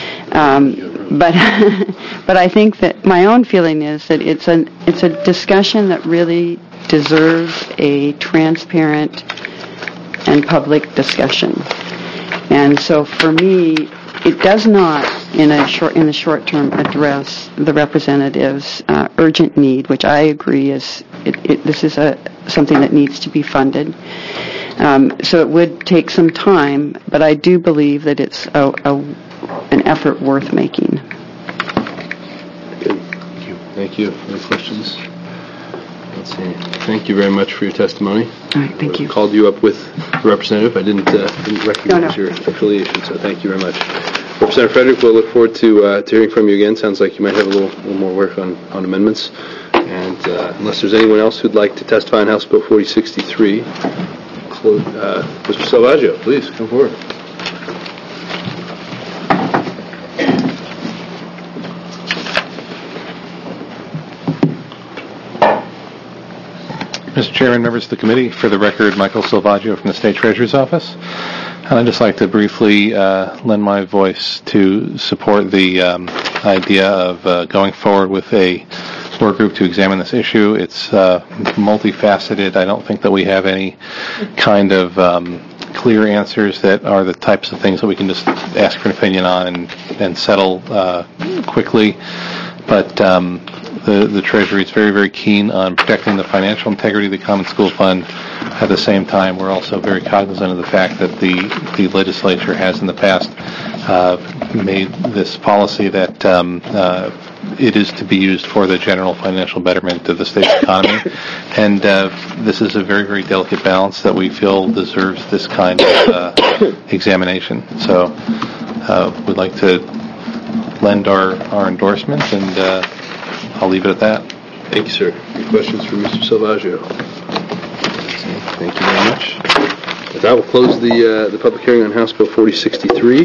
Um, but, but I think that my own feeling is that it's a it's a discussion that really deserves a transparent and public discussion. And so, for me, it does not, in a short in the short term, address the representative's uh, urgent need, which I agree is it, it, this is a something that needs to be funded. Um, so it would take some time, but I do believe that it's a, a, an effort worth making.
Good. Thank you. Thank you. Any questions? Let's see. Thank you very much for your testimony.
All right, thank you.
I called you up with the representative. I didn't, uh, didn't recognize
no, no.
your affiliation, so thank you very much. Representative Frederick, we'll look forward to, uh, to hearing from you again. Sounds like you might have a little, little more work on, on amendments. And uh, unless there's anyone else who'd like to testify on House Bill forty sixty-three, close, uh, Mister Salvaggio, please come forward.
Mister Chairman, members of the committee, for the record, Michael Salvaggio from the State Treasurer's Office. And I'd just like to briefly uh, lend my voice to support the um, idea of uh, going forward with a work group to examine this issue. It's uh, multifaceted. I don't think that we have any kind of um, clear answers that are the types of things that we can just ask for an opinion on and, and settle uh, quickly.
but um, the, the Treasury is very, very keen on protecting the financial integrity of the Common School Fund. At the same time, we're also very cognizant of the fact that the, the legislature has in the past uh, made this policy that um, uh, it is to be used for the general financial betterment of the state's economy. And uh, this is a very, very delicate balance that we feel deserves this kind of uh, examination. So uh, we'd like to lend our, our endorsement, and uh, I'll leave it at that.
Thank you, sir. Any questions for Mister Salvaggio? Thank you very much. With that, we'll close the uh, the public hearing on House Bill forty sixty-three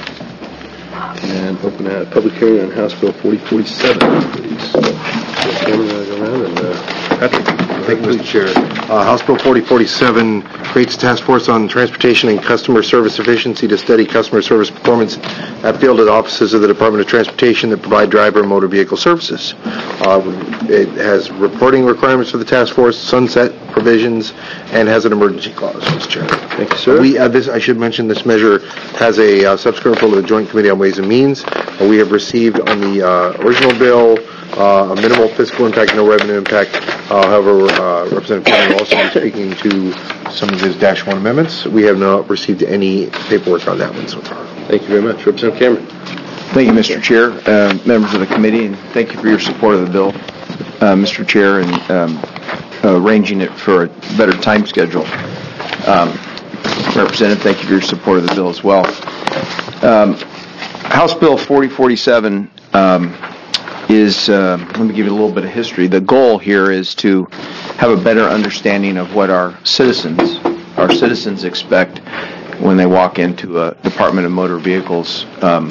and open a public hearing on House Bill forty forty-seven, please. Chairman, uh, go around and uh, Patrick.
Thank you, Mister Chair. Uh, House Bill forty forty-seven creates a task force on transportation and customer service efficiency to study customer service performance at fielded offices of the Department of Transportation that provide driver and motor vehicle services. Uh, it has reporting requirements for the task force, sunset provisions, and has an emergency clause, Mister Chair.
Thank you, sir.
We, uh, this, I should mention this measure has a uh, subsequent bill to the Joint Committee on Ways and Means. Uh, we have received on the uh, original bill Uh, a minimal fiscal impact, no revenue impact. Uh, however, uh, Representative Cameron will also be speaking to some of his Dash one amendments. We have not received any paperwork on that one so far.
Thank you very much. Representative Cameron.
Thank you, Mister Chair, uh, members of the committee, and thank you for your support of the bill, uh, Mister Chair, and um, uh, arranging it for a better time schedule. Um, Representative, thank you for your support of the bill as well. Um, House Bill forty forty-seven um, is, uh, let me give you a little bit of history. The goal here is to have a better understanding of what our citizens, our citizens expect when they walk into a Department of Motor Vehicles um,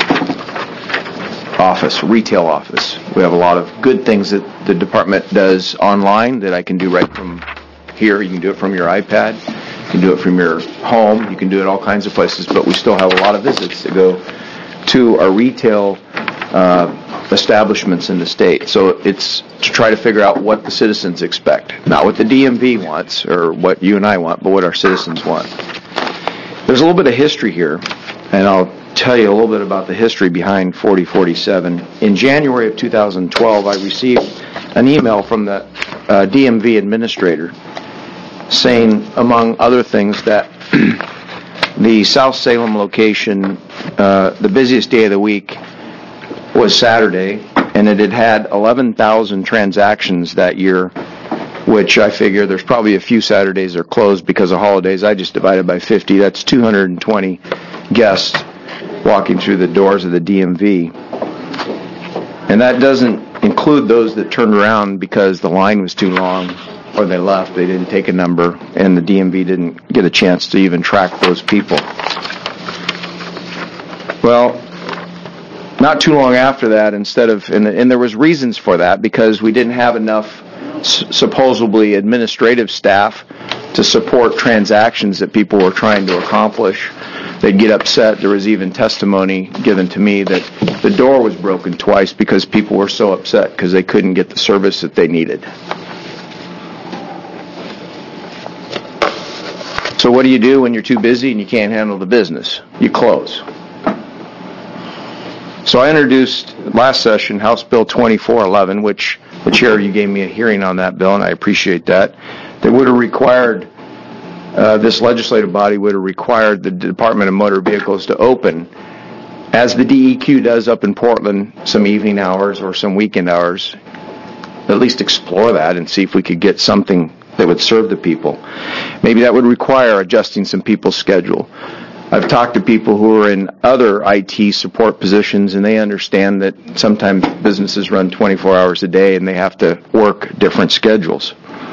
office, retail office. We have a lot of good things that the department does online that I can do right from here. You can do it from your iPad. You can do it from your home. You can do it all kinds of places, but we still have a lot of visits to go to our retail uh, establishments in the state. So it's to try to figure out what the citizens expect, not what the D M V wants or what you and I want, but what our citizens want. There's a little bit of history here, and I'll tell you a little bit about the history behind forty forty-seven. In January of two thousand twelve, I received an email from the uh, D M V administrator saying, among other things, that the South Salem location, uh, the busiest day of the week was Saturday, and it had had eleven thousand transactions that year, which I figure there's probably a few Saturdays are closed because of holidays. I just divided by fifty. That's two hundred twenty guests walking through the doors of the D M V. And that doesn't include those that turned around because the line was too long or they left. They didn't take a number, and the D M V didn't get a chance to even track those people. Well, not too long after that, instead of, and, and there was reasons for that, because we didn't have enough s- supposedly administrative staff to support transactions that people were trying to accomplish. They'd get upset. There was even testimony given to me that the door was broken twice because people were so upset because they couldn't get the service that they needed. So what do you do when you're too busy and you can't handle the business? You close. So I introduced last session House Bill twenty-four eleven, which the chair, you gave me a hearing on that bill, and I appreciate that. That would have required, uh, this legislative body would have required the Department of Motor Vehicles to open, as the D E Q does up in Portland, some evening hours or some weekend hours. At least explore that and see if we could get something that would serve the people. Maybe that would require adjusting some people's schedule. I've talked to people who are in other I T support positions, and they understand that sometimes businesses run twenty-four hours a day and they have to work different schedules.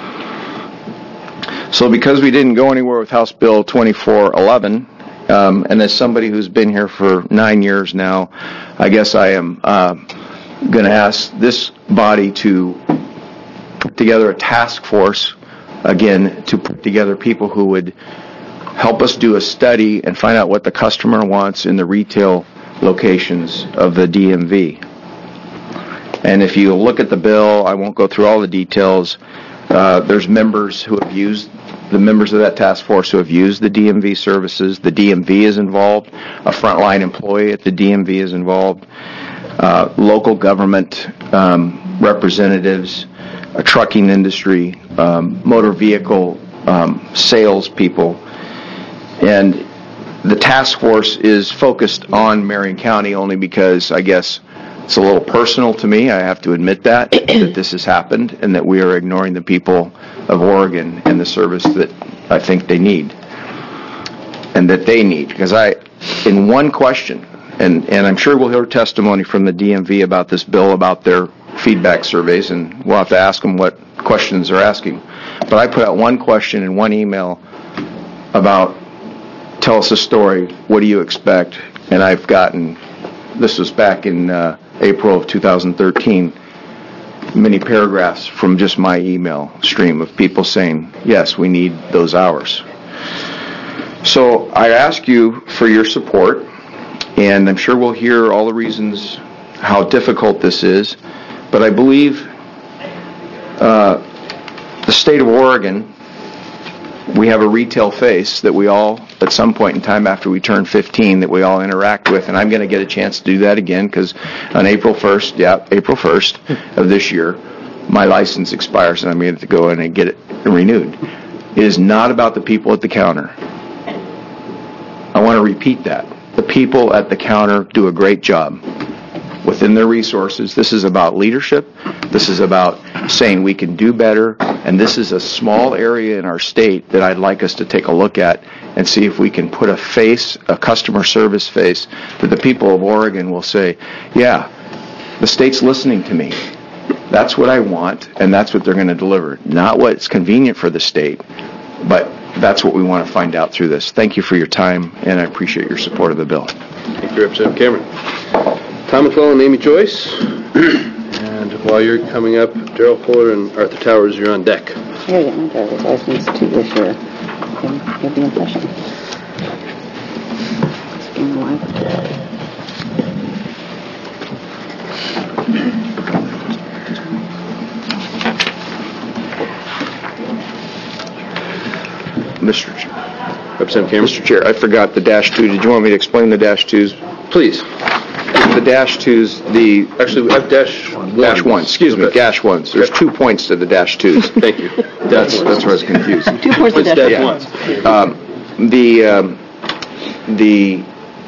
So because we didn't go anywhere with House Bill twenty-four eleven, um, and as somebody who's been here for nine years now, I guess I am uh, going to ask this body to put together a task force, again, to put together people who would help us do a study and find out what the customer wants in the retail locations of the D M V. And if you look at the bill, I won't go through all the details. Uh, there's members who have used, the members of that task force who have used the D M V services. The D M V is involved. A frontline employee at the D M V is involved. uh, local government um, representatives, a trucking industry, um, motor vehicle um, sales people, and the task force is focused on Marion County only because I guess it's a little personal to me. I have to admit that, that this has happened and that we are ignoring the people of Oregon and the service that I think they need and that they need. Because I, in one question, and, and I'm sure we'll hear testimony from the D M V about this bill, about their feedback surveys, and we'll have to ask them what questions they're asking. But I put out one question in one email about, tell us a story, what do you expect? And I've gotten, this was back in uh, April of two thousand thirteen, many paragraphs from just my email stream of people saying, yes, we need those hours. So I ask you for your support, and I'm sure we'll hear all the reasons how difficult this is, but I believe uh, the state of Oregon, we have a retail face that we all, at some point in time after we turn fifteen, that we all interact with, and I'm going to get a chance to do that again because on April first, yeah, April first of this year, my license expires and I'm going to have to go in and get it renewed. It is not about the people at the counter. I want to repeat that. The people at the counter do a great job within their resources. This is about leadership. This is about saying we can do better, and this is a small area in our state that I'd like us to take a look at and see if we can put a face, a customer service face, that the people of Oregon will say, yeah, the state's listening to me. That's what I want, and that's what they're going to deliver. Not what's convenient for the state, but that's what we want to find out through this. Thank you for your time, and I appreciate your support of the bill.
Thank you, Representative Cameron. Tom McClellan and Amy Joyce. And while you're coming up, Darrell Fuller and Arthur Towers, you're on deck.
I gotta get my driver's license too this year. Okay, you'll be in session. Scan live.
Mister Chair.
Representative Cameron.
Mister Chair, I forgot the dash two. Did you want me to explain the dash twos?
Please.
The dash twos, the...
Actually, I have dash one.
Dash one, excuse me, dash ones. There's two points to the dash twos.
Thank you.
That's that's where I was confused.
Two points to dash
yeah.
ones.
Um, the um, the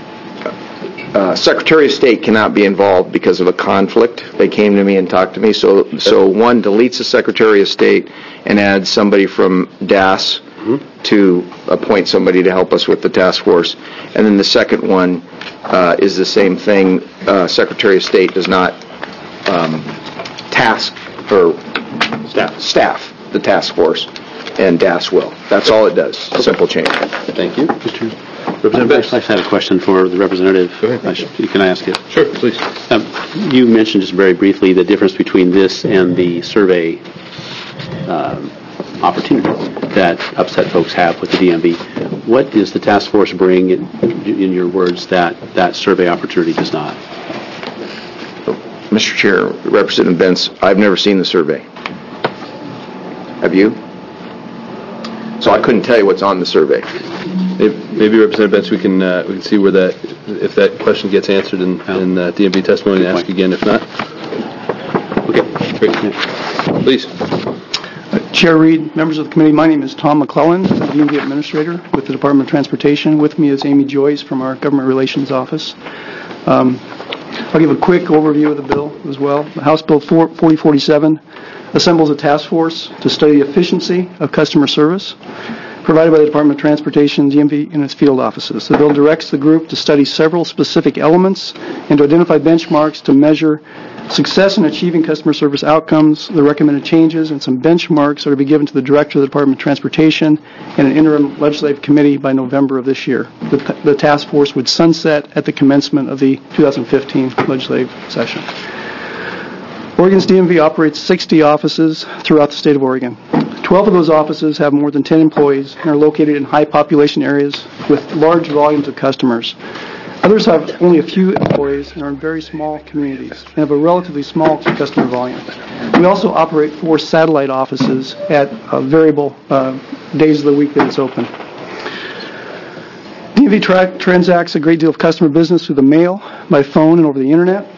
uh, Secretary of State cannot be involved because of a conflict. They came to me and talked to me. So so one deletes the Secretary of State and adds somebody from D A S mm-hmm. to appoint somebody to help us with the task force. And then the second one uh, is the same thing. Uh, Secretary of State does not um, task or staff, staff the task force, and D A S will. That's all it does. Simple change.
Thank you.
Mister Representative, I have a question for the representative.
Go ahead.
I should, can I ask it?
Sure, please.
Um, you mentioned just very briefly the difference between this and the survey um, opportunity that upset folks have with the D M V. What does the task force bring, in, in your words, that that survey opportunity does not?
Mister Chair, Representative Bentz, I've never seen the survey. Have you? So I couldn't tell you what's on the survey.
Maybe, maybe Representative Bentz, we can uh, we can see where that, if that question gets answered in, in uh, D M V testimony, and ask again if not. Okay, great. Please.
Chair Reed, members of the committee, my name is Tom McClellan, D M V Administrator with the Department of Transportation. With me is Amy Joyce from our Government Relations Office. Um, I'll give a quick overview of the bill as well. House Bill forty forty-seven assembles a task force to study the efficiency of customer service provided by the Department of Transportation, D M V, and its field offices. The bill directs the group to study several specific elements and to identify benchmarks to measure success in achieving customer service outcomes, the recommended changes, and some benchmarks are to be given to the Director of the Department of Transportation and an interim legislative committee by November of this year. The, the task force would sunset at the commencement of the two thousand fifteen legislative session. Oregon's D M V operates sixty offices throughout the state of Oregon. twelve of those offices have more than ten employees and are located in high population areas with large volumes of customers. Others have only a few employees and are in very small communities and have a relatively small customer volume. We also operate four satellite offices at uh, variable uh, days of the week that it's open. D M V tra- transacts a great deal of customer business through the mail, by phone, and over the internet.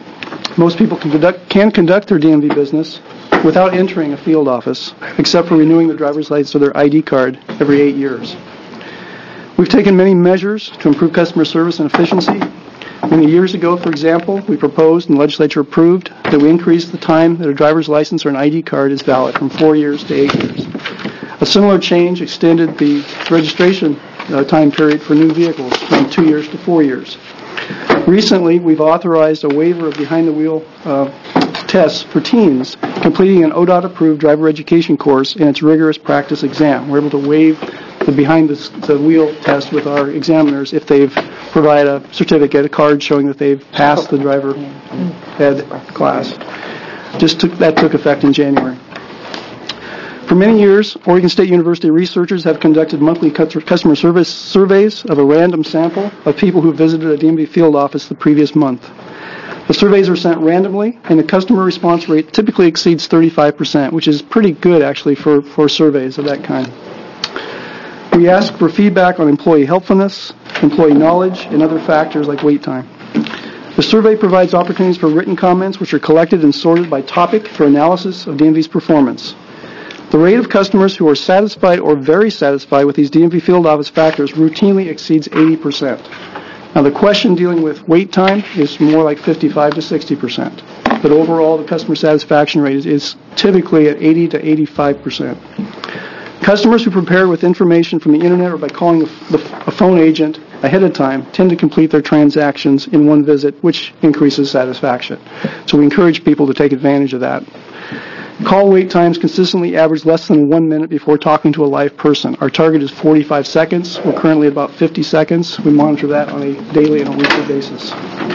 Most people can conduct, can conduct their D M V business without entering a field office, except for renewing their driver's license or their I D card every eight years. We've taken many measures to improve customer service and efficiency. Many years ago, for example, we proposed and the legislature approved that we increase the time that a driver's license or an I D card is valid from four years to eight years. A similar change extended the registration uh, time period for new vehicles from two years to four years. Recently, we've authorized a waiver of behind-the-wheel uh, tests for teens completing an O D O T-approved driver education course and its rigorous practice exam. We're able to waive the behind-the-wheel test with our examiners if they've provided a certificate, a card showing that they've passed the driver ed class. Just took, that took effect in January. For many years, Oregon State University researchers have conducted monthly customer service surveys of a random sample of people who visited a D M V field office the previous month. The surveys are sent randomly, and the customer response rate typically exceeds thirty-five percent, which is pretty good, actually, for, for surveys of that kind. We ask for feedback on employee helpfulness, employee knowledge, and other factors like wait time. The survey provides opportunities for written comments, which are collected and sorted by topic for analysis of D M V's performance. The rate of customers who are satisfied or very satisfied with these D M V field office factors routinely exceeds eighty percent. Now, the question dealing with wait time is more like fifty-five to sixty percent. But overall, the customer satisfaction rate is, is typically at eighty to eighty-five percent. Customers who prepare with information from the internet or by calling a, a phone agent ahead of time tend to complete their transactions in one visit, which increases satisfaction. So we encourage people to take advantage of that. Call wait times consistently average less than one minute before talking to a live person. Our target is forty-five seconds. We're currently at about fifty seconds. We monitor that on a daily and a weekly basis.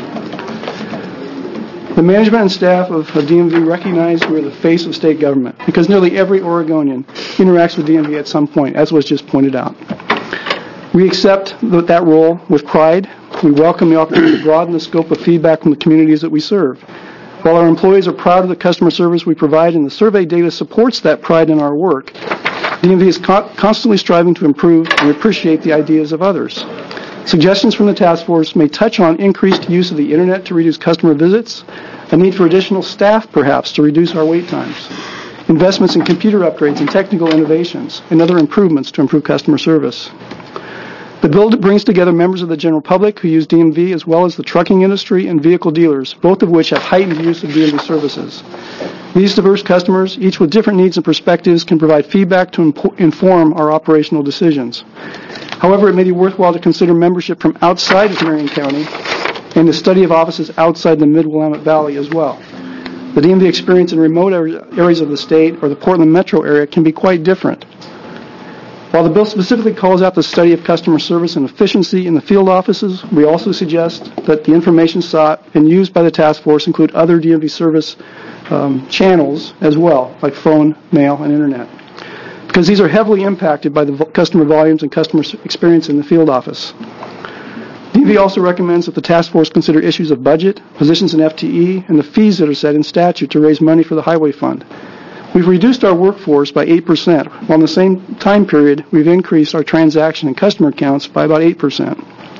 The management and staff of, of D M V recognize we're the face of state government because nearly every Oregonian interacts with D M V at some point, as was just pointed out. We accept that, that role with pride. We welcome the opportunity to broaden the scope of feedback from the communities that we serve. While our employees are proud of the customer service we provide and the survey data supports that pride in our work, D M V is co- constantly striving to improve and appreciate the ideas of others. Suggestions from the task force may touch on increased use of the internet to reduce customer visits, a need for additional staff perhaps to reduce our wait times, investments in computer upgrades and technical innovations, and other improvements to improve customer service. The bill brings together members of the general public who use D M V as well as the trucking industry and vehicle dealers, both of which have heightened use of D M V services. These diverse customers, each with different needs and perspectives, can provide feedback to impo- inform our operational decisions. However, it may be worthwhile to consider membership from outside of Marion County and the study of offices outside the Mid-Willamette Valley as well. The D M V experience in remote areas of the state or the Portland metro area can be quite different. While the bill specifically calls out the study of customer service and efficiency in the field offices, we also suggest that the information sought and used by the task force include other D M V service um, channels as well, like phone, mail, and internet, because these are heavily impacted by the vo- customer volumes and customer experience in the field office. D M V also recommends that the task force consider issues of budget, positions in F T E, and the fees that are set in statute to raise money for the highway fund. We've reduced our workforce by eight percent, while in the same time period, we've increased our transaction and customer counts by about eight percent.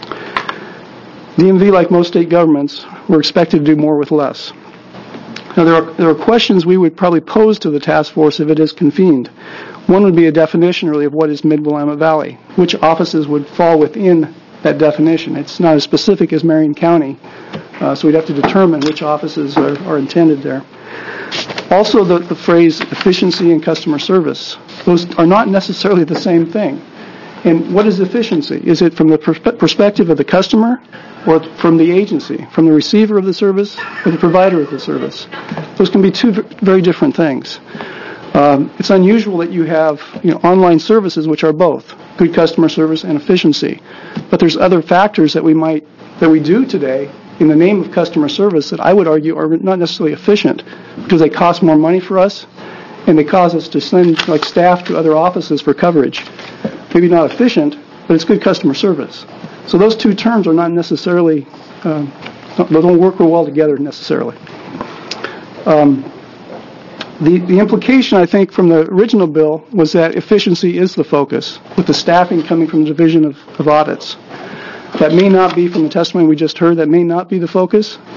D M V, like most state governments, we're expected to do more with less. Now, there are, there are questions we would probably pose to the task force if it is convened. One would be a definition, really, of what is Mid-Willamette Valley, which offices would fall within that definition. It's not as specific as Marion County, uh, so we'd have to determine which offices are, are intended there. Also, the, the phrase efficiency and customer service, those are not necessarily the same thing. And what is efficiency? Is it from the perspe- perspective of the customer or from the agency, from the receiver of the service or the provider of the service? Those can be two v- very different things. Um, it's unusual that you have you know, online services which are both good customer service and efficiency. But there's other factors that we might that we do today in the name of customer service that I would argue are not necessarily efficient because they cost more money for us and they cause us to send like staff to other offices for coverage. Maybe not efficient, but it's good customer service. So those two terms are not necessarily, um, they don't work real well together necessarily. Um, the, the implication, I think, from the original bill was that efficiency is the focus, with the staffing coming from the Division of, of Audits. That may not be, from the testimony we just heard, that may not be the focus.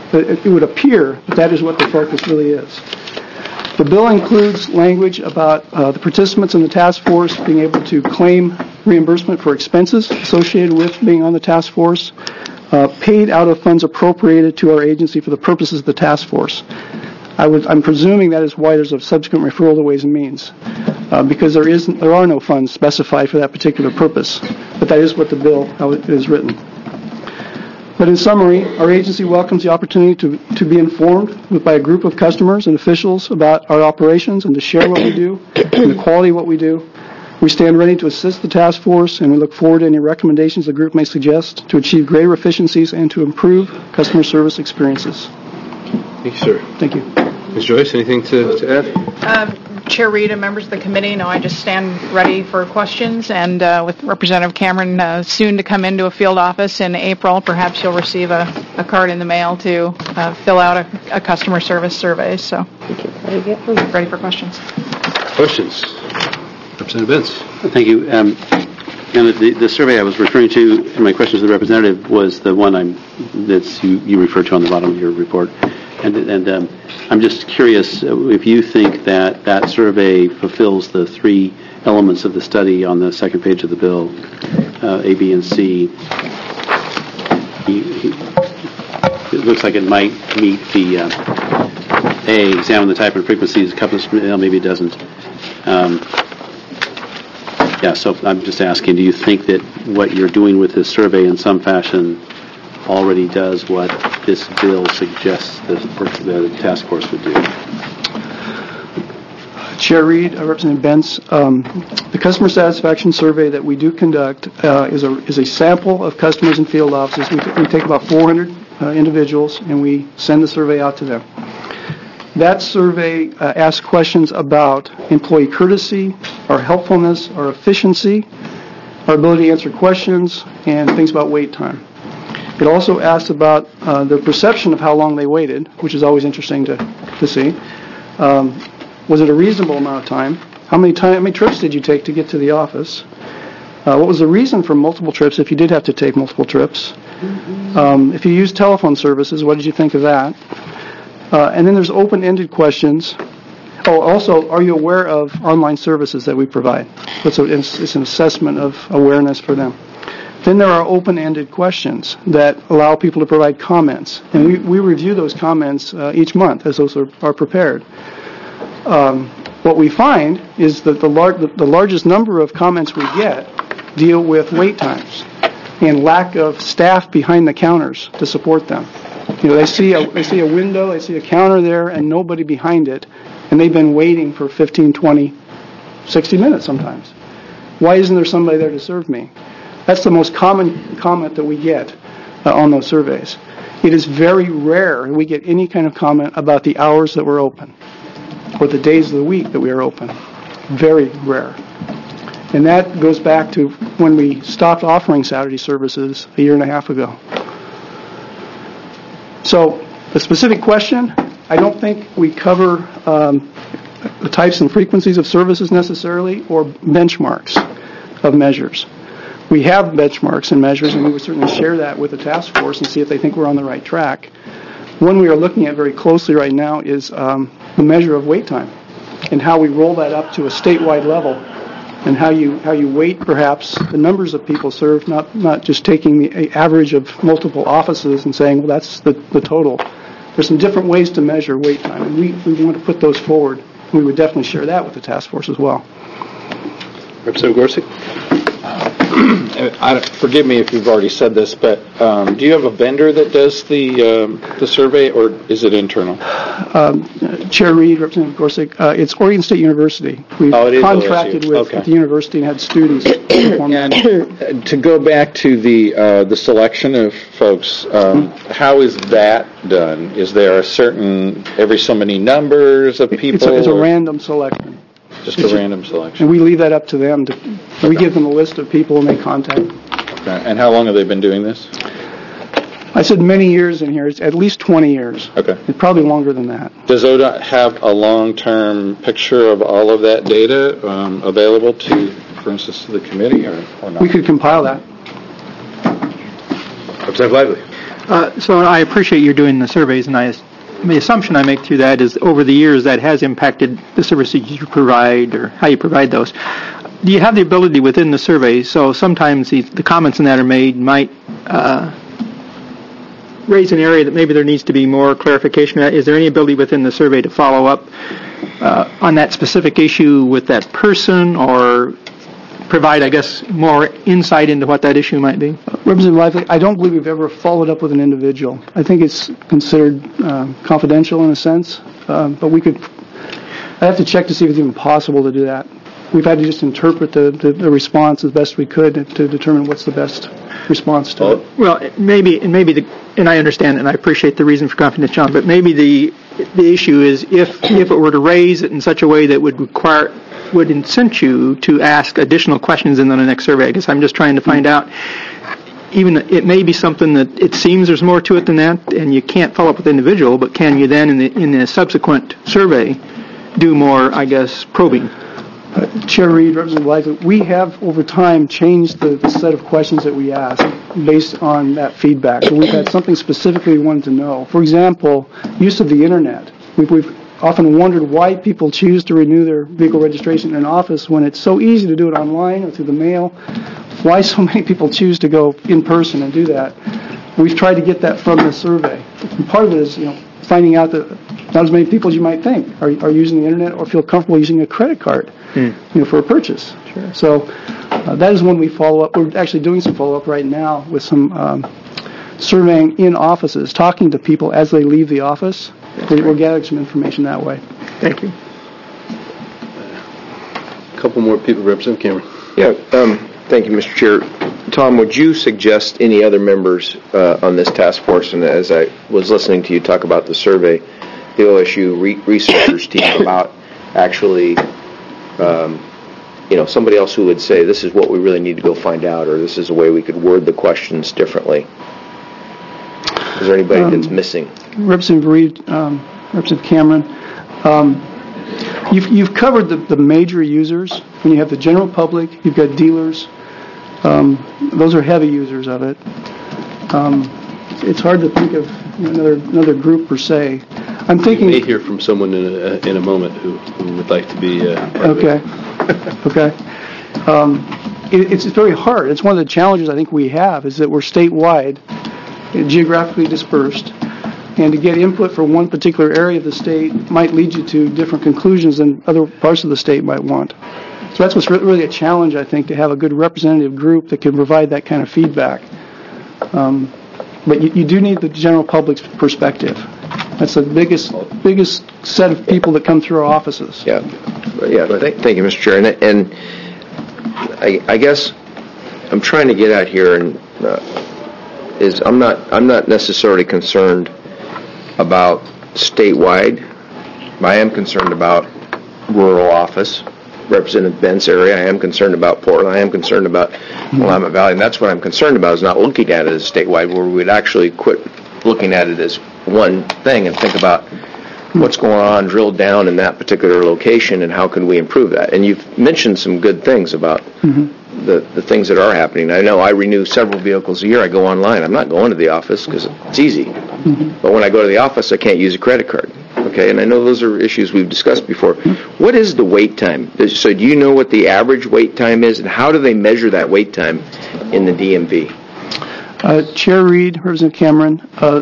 it would appear that that is what the focus really is. The bill includes language about uh, the participants in the task force being able to claim reimbursement for expenses associated with being on the task force, uh, paid out of funds appropriated to our agency for the purposes of the task force. I would, I'm presuming that is why there's a subsequent referral to Ways and Means, uh, because there isn't, there are no funds specified for that particular purpose. But that is what the bill, how it is written. But in summary, our agency welcomes the opportunity to, to be informed with, by a group of customers and officials about our operations and to share what we do and the quality of what we do. We stand ready to assist the task force, and we look forward to any recommendations the group may suggest to achieve greater efficiencies and to improve customer service experiences.
Thank you, sir.
Thank you.
Miz Joyce, anything to, to add?
Um, Chair Reed and members of the committee, no, I just stand ready for questions, and uh, with Representative Cameron uh, soon to come into a field office in April, perhaps you'll receive a, a card in the mail to uh, fill out a, a customer service survey. So, ready for questions.
Questions? Representative Benz.
Thank you. Um, and the, the survey I was referring to in my questions to the representative was the one I'm that's you, you referred to on the bottom of your report. And, and um, I'm just curious if you think that that survey fulfills the three elements of the study on the second page of the bill, uh, A, B, and C. He, he, it looks like it might meet the uh, A, examine the type and frequencies, well, maybe it doesn't. Um, yeah, so I'm just asking, do you think that what you're doing with this survey in some fashion already does what this bill suggests the, the task force would do?
Chair Reed, uh, Representative Benz, um, the customer satisfaction survey that we do conduct uh, is a is a sample of customers in field offices. We, t- we take about four hundred uh, individuals and we send the survey out to them. That survey uh, asks questions about employee courtesy, our helpfulness, our efficiency, our ability to answer questions, and things about wait time. It also asks about uh, their perception of how long they waited, which is always interesting to, to see. Um, was it a reasonable amount of time? How many time, how many trips did you take to get to the office? Uh, what was the reason for multiple trips if you did have to take multiple trips? Um, if you used telephone services, what did you think of that? Uh, and then there's open-ended questions. Oh, also, are you aware of online services that we provide? So it's, it's an assessment of awareness for them. Then there are open-ended questions that allow people to provide comments. And we, we review those comments uh, each month as those are, are prepared. Um, what we find is that the, lar- the, the largest number of comments we get deal with wait times and lack of staff behind the counters to support them. You know, they see a, they see a window, they see a counter there, and nobody behind it, and they've been waiting for fifteen, twenty, sixty minutes sometimes. Why isn't there somebody there to serve me? That's the most common comment that we get uh, on those surveys. It is very rare we get any kind of comment about the hours that we're open or the days of the week that we are open. Very rare. And that goes back to when we stopped offering Saturday services a year and a half ago. So the specific question, I don't think we cover um, the types and frequencies of services necessarily or benchmarks of measures. We have benchmarks and measures, and we would certainly share that with the task force and see if they think we're on the right track. One we are looking at very closely right now is um, the measure of wait time and how we roll that up to a statewide level and how you how you weight perhaps the numbers of people served, not not just taking the average of multiple offices and saying, well, that's the, the total. There's some different ways to measure wait time, and we, we want to put those forward. We would definitely share that with the task force as well.
Representative Gorsuch?
I, forgive me if you've already said this, but um, do you have a vendor that does the um, the survey, or is it internal?
Um, Chair Reed, Representative Gorsuch, uh, it's Oregon State University. We've
oh, it is
contracted
O S U.
with,
Okay.
with the university and had students perform that.
And to go back to the uh, the selection of folks, um,
Mm-hmm.
how is that done? Is there a certain every so many numbers of people?
It's a, it's a random selection.
Just a random selection.
And we leave that up to them. To, okay. We give them a list of people and they contact.
Okay. And how long have they been doing this?
I said many years in here. It's at least twenty years.
Okay.
It's probably longer than that.
Does O D O T have a long-term picture of all of that data um, available to, for instance, to the committee, or, or not?
We could compile that.
Representative Lively.
Uh, so I appreciate you doing the surveys, and I, the assumption I make through that is over the years that has impacted the services you provide or how you provide those. Do you have the ability within the survey, so sometimes the, the comments in that are made might uh, raise an area that maybe there needs to be more clarification? Is there any ability within the survey to follow up uh, on that specific issue with that person, or provide, I guess, more insight into what that issue might be?
Representative Lively, I don't believe we've ever followed up with an individual. I think it's considered uh, confidential in a sense, uh, but we could, I have to check to see if it's even possible to do that. We've had to just interpret the, the, the response as best we could to determine what's the best response to it.
Well, maybe, and maybe, the, and I understand, and I appreciate the reason for confidentiality, but maybe the the issue is if if it were to raise it in such a way that would require, would incent you to ask additional questions in the next survey. I guess I'm just trying to find out. Even it may be something that it seems there's more to it than that, and you can't follow up with the individual, but can you then in the in the subsequent survey do more, I guess, probing?
Uh, Chair Reed, Representative Lively, we have over time changed the, the set of questions that we ask based on that feedback. So we've had something specifically we wanted to know. For example, use of the internet. We've, we've often wondered why people choose to renew their vehicle registration in an office when it's so easy to do it online or through the mail. Why so many people choose to go in person and do that? We've tried to get that from the survey. And part of it is, you know, finding out that not as many people as you might think are, are using the internet or feel comfortable using a credit card, mm. you know, for a purchase. Sure. So uh, that is when we follow up. We're actually doing some follow up right now with some um, surveying in offices, talking to people as they leave the office. We're, we're gathering some information that way.
Thank you.
A couple more people. Representative Cameron.
Yeah. Um, thank you, Mister Chair. Tom, would you suggest any other members uh, on this task force, and as I was listening to you talk about the survey, the O S U re- researchers team, about actually, um, you know, somebody else who would say, this is what we really need to go find out, or this is a way we could word the questions differently? Is there anybody um, that's missing?
Representative Reed, um, Representative Cameron, um, you've, you've covered the, the major users. When you have the general public, you've got dealers. Um, those are heavy users of it. Um, it's hard to think of another another group per se. I'm thinking.
You may hear from someone in a, in a moment who, who would like to be. Uh,
okay. okay. Um, it, it's very hard. It's one of the challenges I think we have is that we're statewide, geographically dispersed, and to get input for one particular area of the state might lead you to different conclusions than other parts of the state might want. So that's what's really a challenge, I think, to have a good representative group that can provide that kind of feedback. Um, but you, you do need the general public's perspective. That's the biggest biggest set of people that come through our offices.
Yeah, yeah. Thank, thank you, Mister Chair. And, and I, I guess I'm trying to get at here, and uh, is I'm not I'm not necessarily concerned about statewide. I am concerned about rural office. Representative Bent's area. I am concerned about Portland. I am concerned about Willamette Valley, and that's what I'm concerned about, is not looking at it as statewide, where we'd actually quit looking at it as one thing and think about what's going on, drill down in that particular location, and how can we improve that. And you've mentioned some good things about mm-hmm. the, the things that are happening. I know I renew several vehicles a year. I go online. I'm not going to the office because it's easy. Mm-hmm. But when I go to the office, I can't use a credit card. Okay, and I know those are issues we've discussed before. What is the wait time? So do you know what the average wait time is, and how do they measure that wait time in the D M V?
Uh, Chair Reed, Representative Cameron, uh,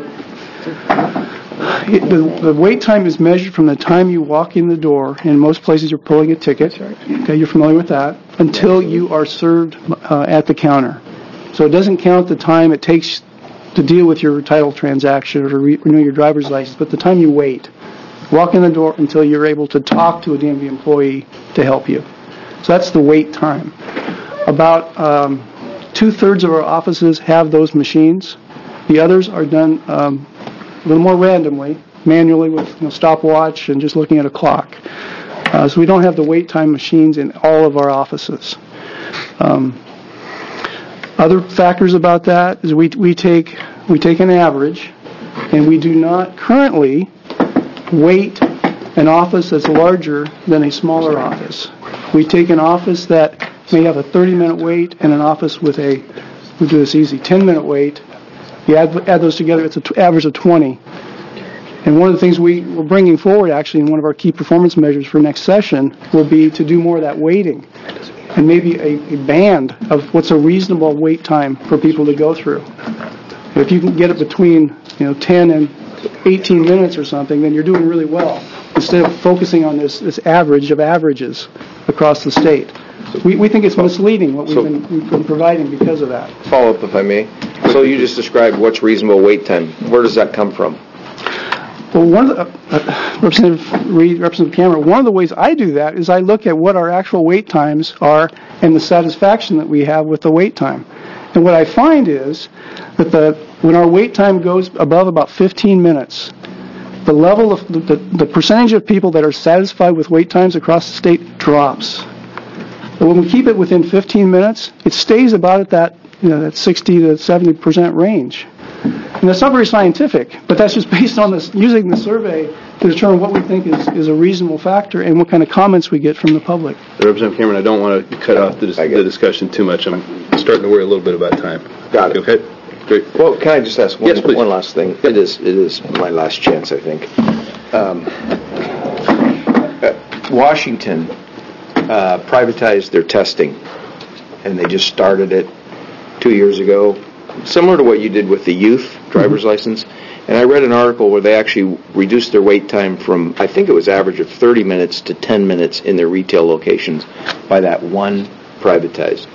it, the, the wait time is measured from the time you walk in the door. In most places, you're pulling a ticket. Okay, you're familiar with that, until you are served uh, at the counter. So it doesn't count the time it takes to deal with your title transaction or to re- renew your driver's license, but the time you wait. Walk in the door until you're able to talk to a D M V employee to help you. So that's the wait time. About um, two-thirds of our offices have those machines. The others are done um, a little more randomly, manually with you know, stopwatch and just looking at a clock. Uh, so we don't have the wait time machines in all of our offices. Um, other factors about that is we we take we take an average, and we do not currently wait an office that's larger than a smaller office. We take an office that may have a thirty-minute wait and an office with a, we do this easy, ten-minute wait, You add, add those together, it's an t- average of twenty. And one of the things we, we're bringing forward, actually, in one of our key performance measures for next session will be to do more of that weighting and maybe a, a band of what's a reasonable wait time for people to go through. If you can get it between, you know, ten and eighteen minutes or something, then you're doing really well, instead of focusing on this, this average of averages across the state. We, we think it's misleading what we've,
So-
been, we've been providing because of that.
Follow up, if I may. So you just described what's reasonable wait time. Where does that come from?
Well, one of the, uh, Representative Reed, Representative Cameron, one of the ways I do that is I look at what our actual wait times are and the satisfaction that we have with the wait time. And what I find is that the when our wait time goes above about fifteen minutes, the level of the, the, the percentage of people that are satisfied with wait times across the state drops. But when we keep it within fifteen minutes, it stays about at that, you know, that sixty to seventy percent range. And that's not very scientific, but that's just based on this, using the survey to determine what we think is, is a reasonable factor and what kind of comments we get from the public.
Representative Cameron, I don't want to cut off the, dis- the discussion too much. I'm starting to worry a little bit about time.
Got it.
Okay? Great.
Well, can I just ask one,
Yes, please.
one last thing? It is it is my last chance, I think. Um, uh, Washington uh, privatized their testing, and they just started it two years ago, similar to what you did with the youth driver's mm-hmm. license. And I read an article where they actually reduced their wait time from, I think it was average of thirty minutes to ten minutes in their retail locations by that one privatized.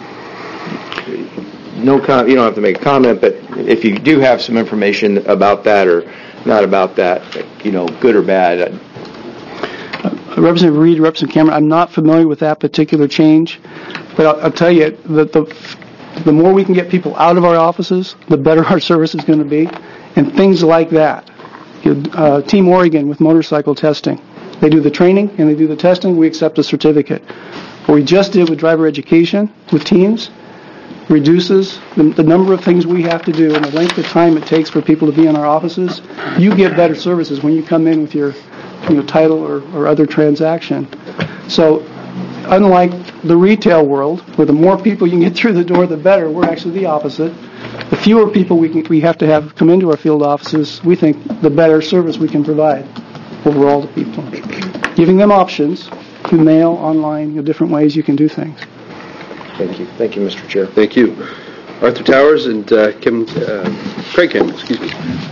No, com- you don't have to make a comment, but if you do have some information about that or not about that, you know, good or bad.
Uh, Representative Reed, Representative Cameron, I'm not familiar with that particular change, but I'll, I'll tell you that the the more we can get people out of our offices, the better our service is going to be, and things like that. You know, uh, Team Oregon with motorcycle testing, they do the training and they do the testing. We accept a certificate. What we just did with driver education with teams reduces the, the number of things we have to do and the length of time it takes for people to be in our offices. You get better services when you come in with your, you know, title or, or other transaction. So, unlike the retail world, where the more people you can get through the door, the better, we're actually the opposite. The fewer people we can, we have to have come into our field offices, we think the better service we can provide overall to people. Giving them options through mail, online, you know, different ways you can do things.
Thank you. Thank you, Mister Chair.
Thank you. Arthur Towers and uh, Kim, uh, Craig Campbell, excuse me.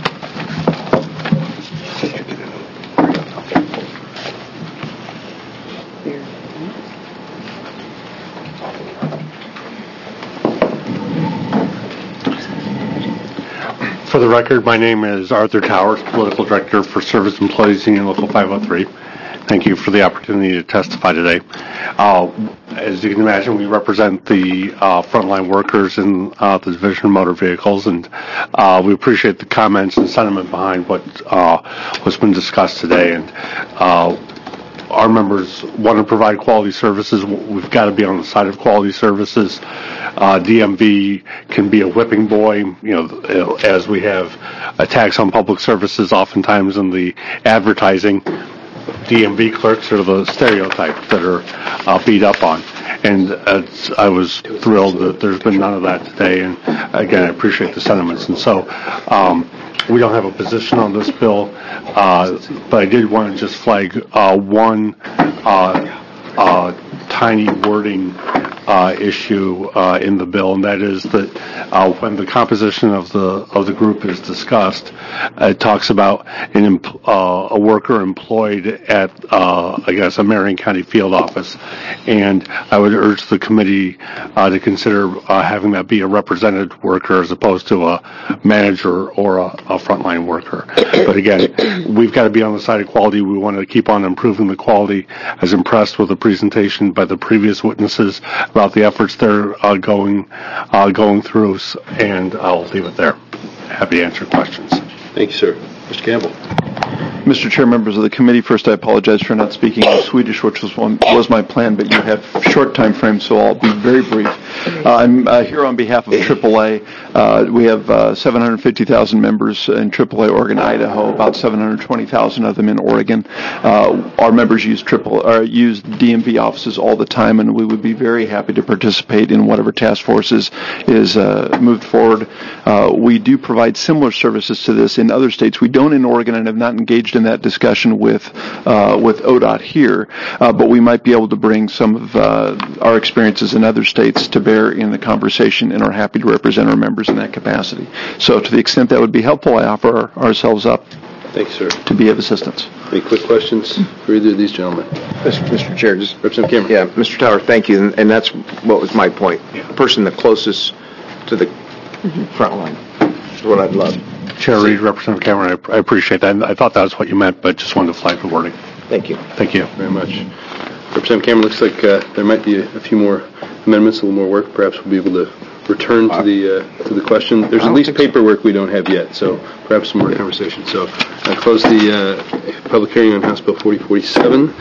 For the record, my name is Arthur Towers, Political Director for Service Employees Union Local five oh three. Thank you for the opportunity to testify today. Uh, as you can imagine, we represent the uh, frontline workers in uh, the Division of Motor Vehicles, and uh, we appreciate the comments and sentiment behind what uh, what's been discussed today. And uh, our members want to provide quality services. We've got to be on the side of quality services. Uh, D M V can be a whipping boy, you know, as we have attacks on public services oftentimes in the advertising. D M V clerks are the stereotype that are uh, beat up on. And uh, I was thrilled that there's been none of that today. And again, I appreciate the sentiments. And so um, we don't have a position on this bill, uh, but I did want to just flag uh, one uh, uh, tiny wording uh, issue uh, in the bill, and that is that uh, when the composition of the of the group is discussed, it talks about an empl- uh, a worker employed at uh, I guess a Marion County field office, and I would urge the committee uh, to consider uh, having that be a represented worker as opposed to a manager or a, a frontline worker. But again, we've got to be on the side of quality. We want to keep on improving the quality. I was impressed with the presentation by the previous witnesses about the efforts they're uh, going uh, going through, and I'll leave it there. Happy to answer questions.
Thank you, sir. Mister Campbell.
Mister Chair, members of the committee, first I apologize for not speaking in Swedish, which was one, was my plan, but you have short time frames, so I'll be very brief.
Uh, I'm uh, here on behalf of triple A. Uh, we have uh, seven hundred fifty thousand members in triple A Oregon, Idaho, about seven hundred twenty thousand of them in Oregon. Uh, our members use triple or use D M V offices all the time, and we would be very happy to participate in whatever task forces is uh, moved forward. Uh, we do provide similar services to this in other states. We don't in Oregon, and have not engaged in that discussion with uh, with O D O T here, uh, but we might be able to bring some of uh, our experiences in other states to bear in the conversation, and are happy to represent our members in that capacity. So to the extent that would be helpful, I offer our, ourselves up
Thank you, sir.
to be of assistance.
Any quick questions for either of these gentlemen?
Mister Chair, just
Representative Cameron.
Yeah, Mister Tower, thank you, and, and that's what was my point. The person the closest to the front line is what I'd love.
Chair Reed, Representative Cameron, I, I appreciate that. I thought that was what you meant, but just wanted to flag the wording.
Thank you.
Thank you
very much. Representative Cameron, looks like uh, there might be a, a few more amendments, a little more work. Perhaps we'll be able to return to the uh, to the question. There's at least paperwork we don't have yet, so perhaps some more conversation. So I close the uh, public hearing on House Bill forty forty-seven,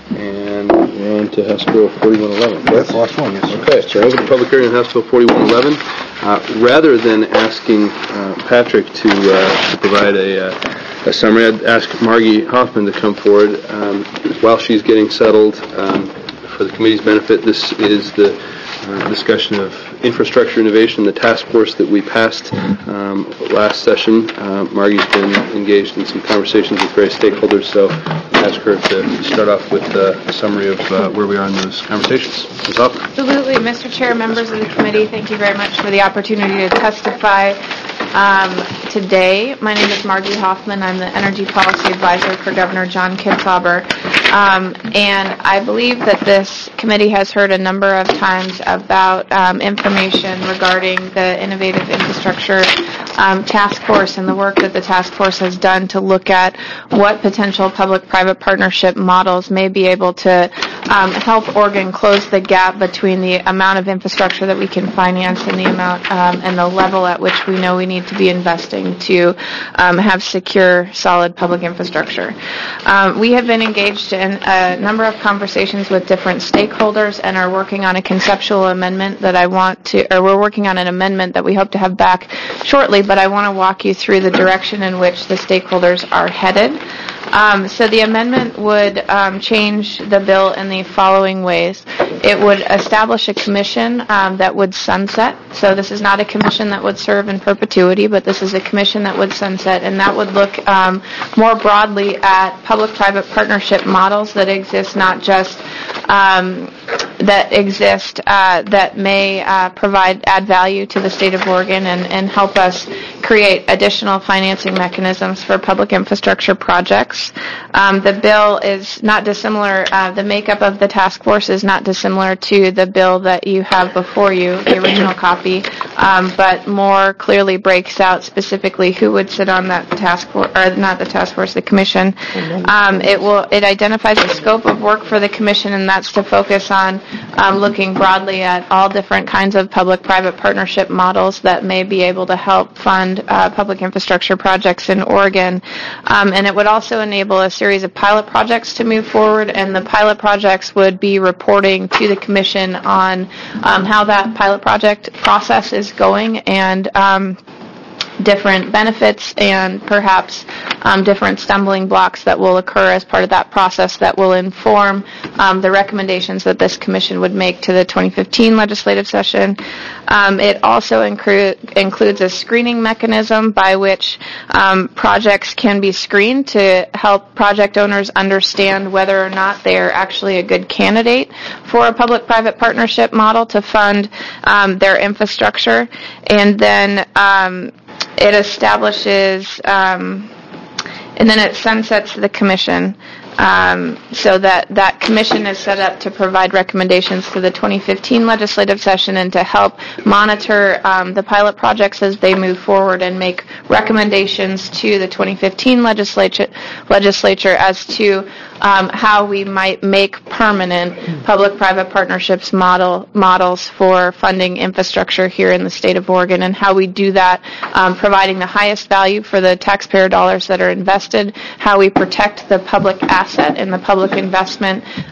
and we're on to House Bill forty-one eleven.
That's the last one, yes, sir.
Okay, so I open the public hearing on House Bill forty-one eleven. Uh, rather than asking uh, Patrick to uh, to provide a, uh, a summary, I'd ask Margie Hoffman to come forward um, while she's getting settled. Um, for the committee's benefit, this is the uh, discussion of infrastructure innovation, the task force that we passed um, last session. Uh, Margie's been engaged in some conversations with various stakeholders, so I'll ask her to start off with uh, a summary of uh, where we are in those conversations. Miz Hoffman.
Absolutely. Mister Chair, members of the committee, thank you very much for the opportunity to testify um, today. My name is Margie Hoffman. I'm the Energy Policy Advisor for Governor John Kitzhaber. Um, and I believe that this committee has heard a number of times about um, information regarding the Innovative Infrastructure um, Task Force and the work that the task force has done to look at what potential public-private partnership models may be able to um, help Oregon close the gap between the amount of infrastructure that we can finance and the amount um, and the level at which we know we need to be investing to um, have secure, solid public infrastructure. Um, we have been engaged in a number of conversations with different stakeholders and are working on a conceptual amendment that I want to, or we're working on an amendment that we hope to have back shortly, but I want to walk you through the direction in which the stakeholders are headed. Um, so the amendment would um, change the bill in the following ways. It would establish a commission um, that would sunset. So this is not a commission that would serve in perpetuity, but this is a commission that would sunset, and that would look um, more broadly at public-private partnership models that exist, not just um, that exist uh, that may uh, provide add value to the state of Oregon and, and help us create additional financing mechanisms for public infrastructure projects. Um, the bill is not dissimilar. Uh, the makeup of the task force is not dissimilar to the bill that you have before you, the original copy, um, but more clearly breaks out specifically who would sit on that task force, or not the task force, the commission. Um, it will. It identifies a scope of work for the commission, and that's to focus on um, looking broadly at all different kinds of public-private partnership models that may be able to help fund uh, public infrastructure projects in Oregon. Um, and it would also enable a series of pilot projects to move forward, and the pilot projects would be reporting to the commission on um, how that pilot project process is going and um, different benefits and perhaps um, different stumbling blocks that will occur as part of that process that will inform um, the recommendations that this commission would make to the twenty fifteen legislative session. Um, it also incru- includes a screening mechanism by which um, projects can be screened to help project owners understand whether or not they are actually a good candidate for a public-private partnership model to fund um, their infrastructure. And then um, it establishes, um, and then it sunsets the commission. Um, so that that commission is set up to provide recommendations to the twenty fifteen legislative session and to help monitor um, the pilot projects as they move forward and make recommendations to the twenty fifteen legislature legislature as to um, how we might make permanent public-private partnerships model models for funding infrastructure here in the state of Oregon, and how we do that, um, providing the highest value for the taxpayer dollars that are invested, how we protect the public asset and the public investment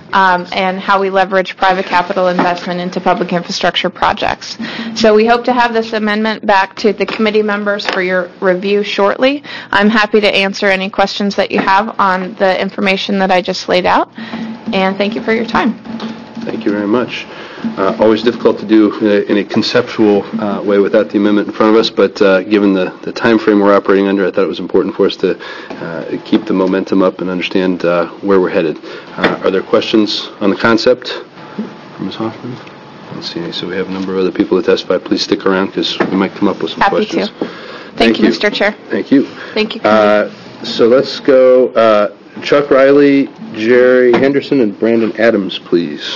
um, and how we leverage private capital investment into public infrastructure projects. So we hope to have this amendment back to the committee members for your review shortly. I'm happy to answer any questions that you have on the information that I just laid out, and thank you for your time.
Thank you very much. Uh, always difficult to do in a conceptual uh, way without the amendment in front of us, but uh, given the, the time frame we're operating under, I thought it was important for us to uh, keep the momentum up and understand uh, where we're headed. Uh, are there questions on the concept from Miz Hoffman? Let's see. So we have a number of other people to testify. Please stick around because we might come up with some
Happy
questions.
to. Thank,
Thank
you,
you,
Mister Chair.
Thank you.
Thank you.
Uh, so let's go uh, Chuck Riley, Jerry Henderson, and Brandon Adams, please.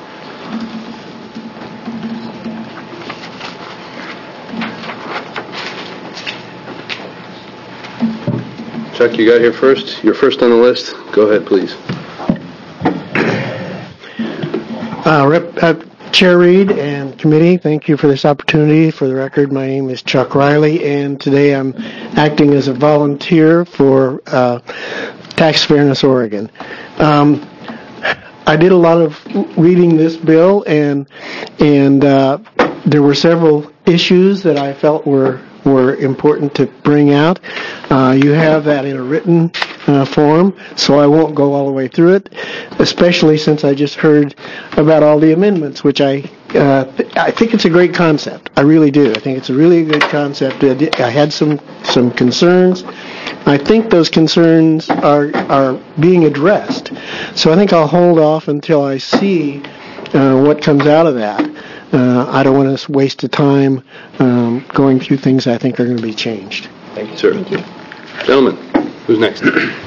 Chuck, you got here first. You're first on the list. Go ahead, please.
Uh, Rep, uh, Chair Reed and committee, thank you for this opportunity. For the record, my name is Chuck Riley, and today I'm acting as a volunteer for uh, Tax Fairness Oregon. Um, I did a lot of reading this bill, and and uh, there were several issues that I felt were were important to bring out. Uh, you have that in a written uh, form, so I won't go all the way through it, especially since I just heard about all the amendments, which I uh, th- I think it's a great concept. I really do. I think it's a really good concept. I, did, I had some some concerns. I think those concerns are are being addressed. So I think I'll hold off until I see uh, what comes out of that. Uh, I don't want to waste the time um, going through things I think are going to be changed.
Thank you, sir. Thank you. Gentlemen, who's next?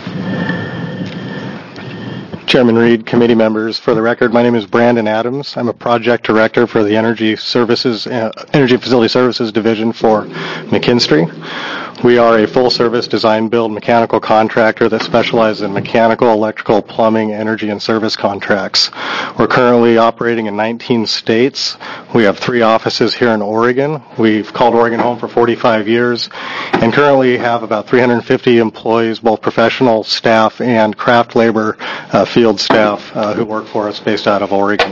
Chairman Reed, committee members, for the record, my name is Brandon Adams. I'm a project director for the Energy Services, uh, Energy Facility Services Division for McKinstry. We are a full-service design-build mechanical contractor that specializes in mechanical, electrical, plumbing, energy, and service contracts. We're currently operating in nineteen states. We have three offices here in Oregon. We've called Oregon home for forty-five years and currently have about three hundred fifty employees, both professional staff and craft labor uh, field staff uh, who work for us based out of Oregon.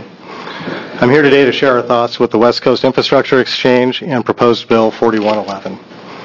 I'm here today to share our thoughts with the West Coast Infrastructure Exchange and proposed Bill forty-one eleven.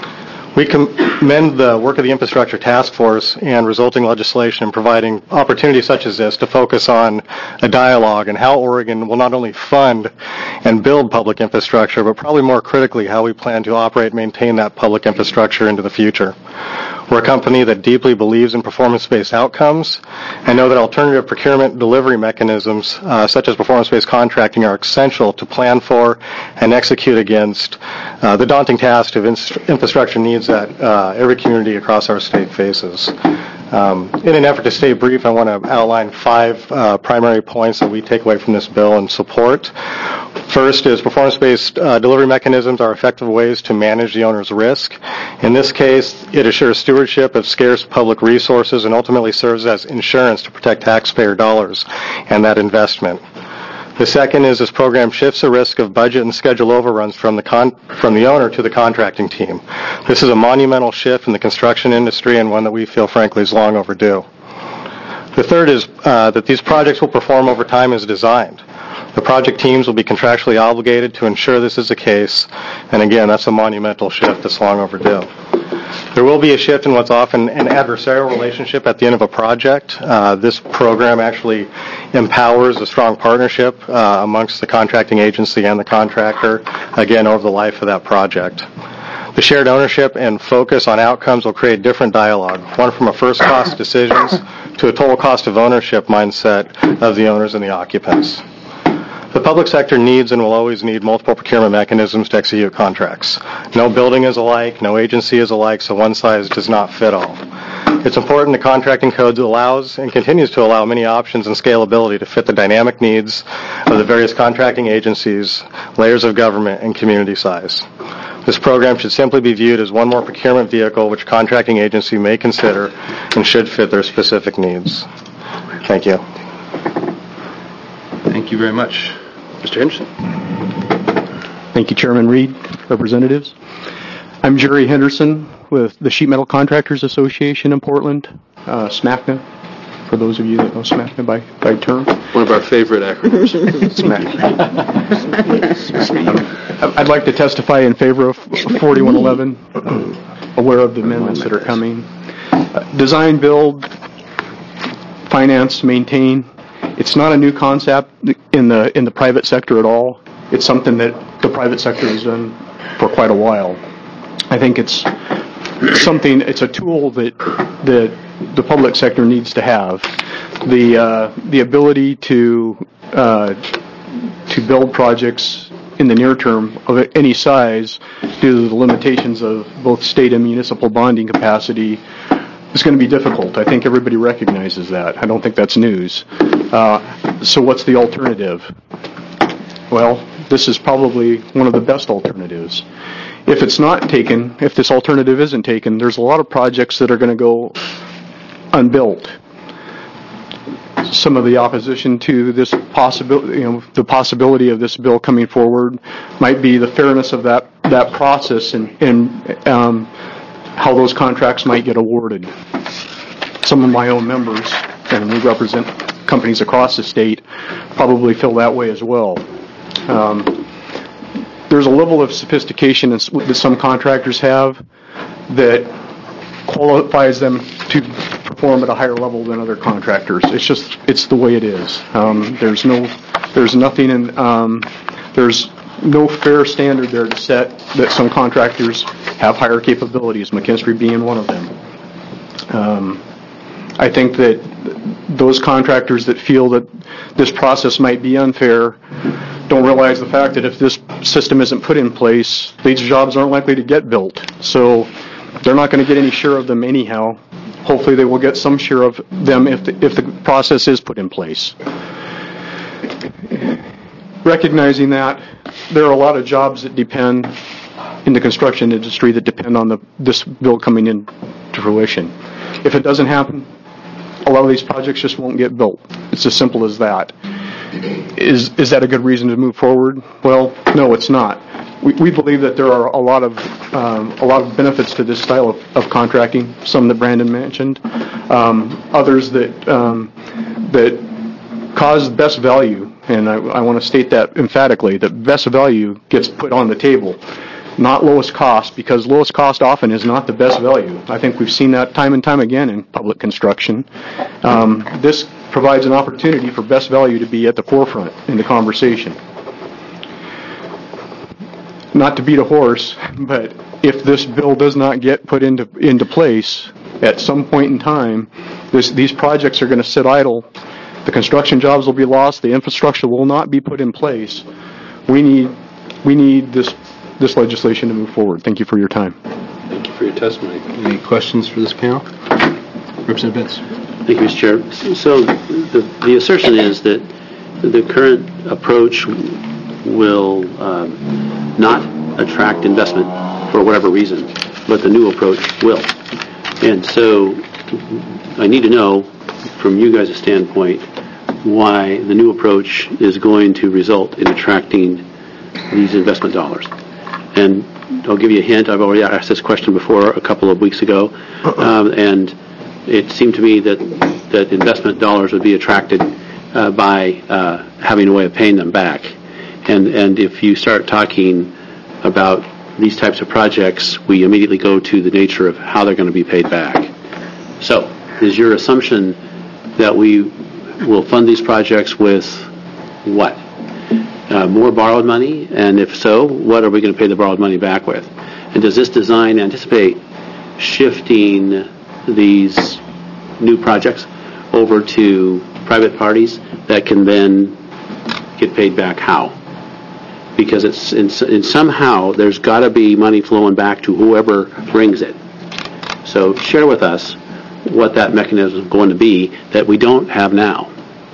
We commend the work of the Infrastructure Task Force and resulting legislation in providing opportunities such as this to focus on a dialogue and how Oregon will not only fund and build public infrastructure, but probably more critically how we plan to operate and maintain that public infrastructure into the future. We're a company that deeply believes in performance-based outcomes and know that alternative procurement delivery mechanisms, uh, such as performance-based contracting, are essential to plan for and execute against uh, the daunting task of in- infrastructure needs that uh, every community across our state faces. Um, in an effort to stay brief, I want to outline five uh, primary points that we take away from this bill and support. First is performance-based uh, delivery mechanisms are effective ways to manage the owner's risk. In this case, it assures stewardship of scarce public resources and ultimately serves as insurance to protect taxpayer dollars and that investment. The second is this program shifts the risk of budget and schedule overruns from the con- from the owner to the contracting team. This is a monumental shift in the construction industry and one that we feel, frankly, is long overdue. The third is uh, that these projects will perform over time as designed. The project teams will be contractually obligated to ensure this is the case, and again, that's a monumental shift that's long overdue. There will be a shift in what's often an adversarial relationship at the end of a project. Uh, this program actually empowers a strong partnership uh, amongst the contracting agency and the contractor, again, over the life of that project. The shared ownership and focus on outcomes will create different dialogue, one from a first cost decisions to a total cost of ownership mindset of the owners and the occupants. The public sector needs and will always need multiple procurement mechanisms to execute contracts. No building is alike, no agency is alike, so one size does not fit all. It's important the contracting code allows and continues to allow many options and scalability to fit the dynamic needs of the various contracting agencies, layers of government, and community size. This program should simply be viewed as one more procurement vehicle which contracting agency may consider and should fit their specific needs. Thank you.
Thank you very much. Mister Henderson.
Thank you, Chairman Reed, representatives. I'm Jerry Henderson with the Sheet Metal Contractors Association in Portland, uh, SMACNA. for those of you that know SMACNA by, by term.
One of our favorite acronyms.
Um, I'd like to testify in favor of forty-one eleven, aware of the amendments that are coming. Uh, design, build, finance, maintain. It's not a new concept in the in the private sector at all. It's something that the private sector has done for quite a while. I think it's something. It's a tool that that the public sector needs to have. The uh, the ability to uh, to build projects in the near term of any size due to the limitations of both state and municipal bonding capacity is going to be difficult. I think everybody recognizes that. I don't think that's news. Uh, so what's the alternative? Well, this is probably one of the best alternatives. If it's not taken, if this alternative isn't taken, there's a lot of projects that are going to go unbuilt. Some of the opposition to this possibility, you know, the possibility of this bill coming forward might be the fairness of that, that process and, and um, how those contracts might get awarded. Some of my own members, and we represent companies across the state, probably feel that way as well. Um, there's a level of sophistication that some contractors have that qualifies them to perform at a higher level than other contractors. It's just, it's the way it is. Um, there's no, there's nothing in, um, there's no fair standard there to set that some contractors have higher capabilities, McKinstry being one of them. Um, I think that those contractors that feel that this process might be unfair don't realize the fact that if this system isn't put in place, these jobs aren't likely to get built. So they're not going to get any share of them anyhow. Hopefully they will get some share of them if the, if the process is put in place. Recognizing that, there are a lot of jobs that depend in the construction industry that depend on the, this bill coming into fruition. If it doesn't happen, a lot of these projects just won't get built. It's as simple as that. Is is that a good reason to move forward? Well, no, it's not. We, we believe that there are a lot of um, a lot of benefits to this style of, of contracting. Some that Brandon mentioned, um, others that um, that cause best value. And I, I want to state that emphatically: that best value gets put on the table, not lowest cost, because lowest cost often is not the best value. I think we've seen that time and time again in public construction. Um, this provides an opportunity for best value to be at the forefront in the conversation. Not to beat a horse, but if this bill does not get put into into place at some point in time, this, these projects are going to sit idle. The construction jobs will be lost. The infrastructure will not be put in place. We need we need this this legislation to move forward. Thank you for your time.
Thank you for your testimony. Any questions for this panel? Representative Vince.
Thank you, Mister Chair. So the, the assertion is that the current approach will um, not attract investment for whatever reason, but the new approach will. And so I need to know from you guys' standpoint why the new approach is going to result in attracting these investment dollars. And I'll give you a hint. I've already asked this question before a couple of weeks ago, um, and it seemed to me that that investment dollars would be attracted uh, by uh, having a way of paying them back. And and if you start talking about these types of projects, we immediately go to the nature of how they're going to be paid back. So, is your assumption that we will fund these projects with what? Uh, more borrowed money? And if so, what are we going to pay the borrowed money back with? And does this design anticipate shifting these new projects over to private parties that can then get paid back how? Because it's in, in somehow there's got to be money flowing back to whoever brings it. So share with us what that mechanism is going to be that we don't have now.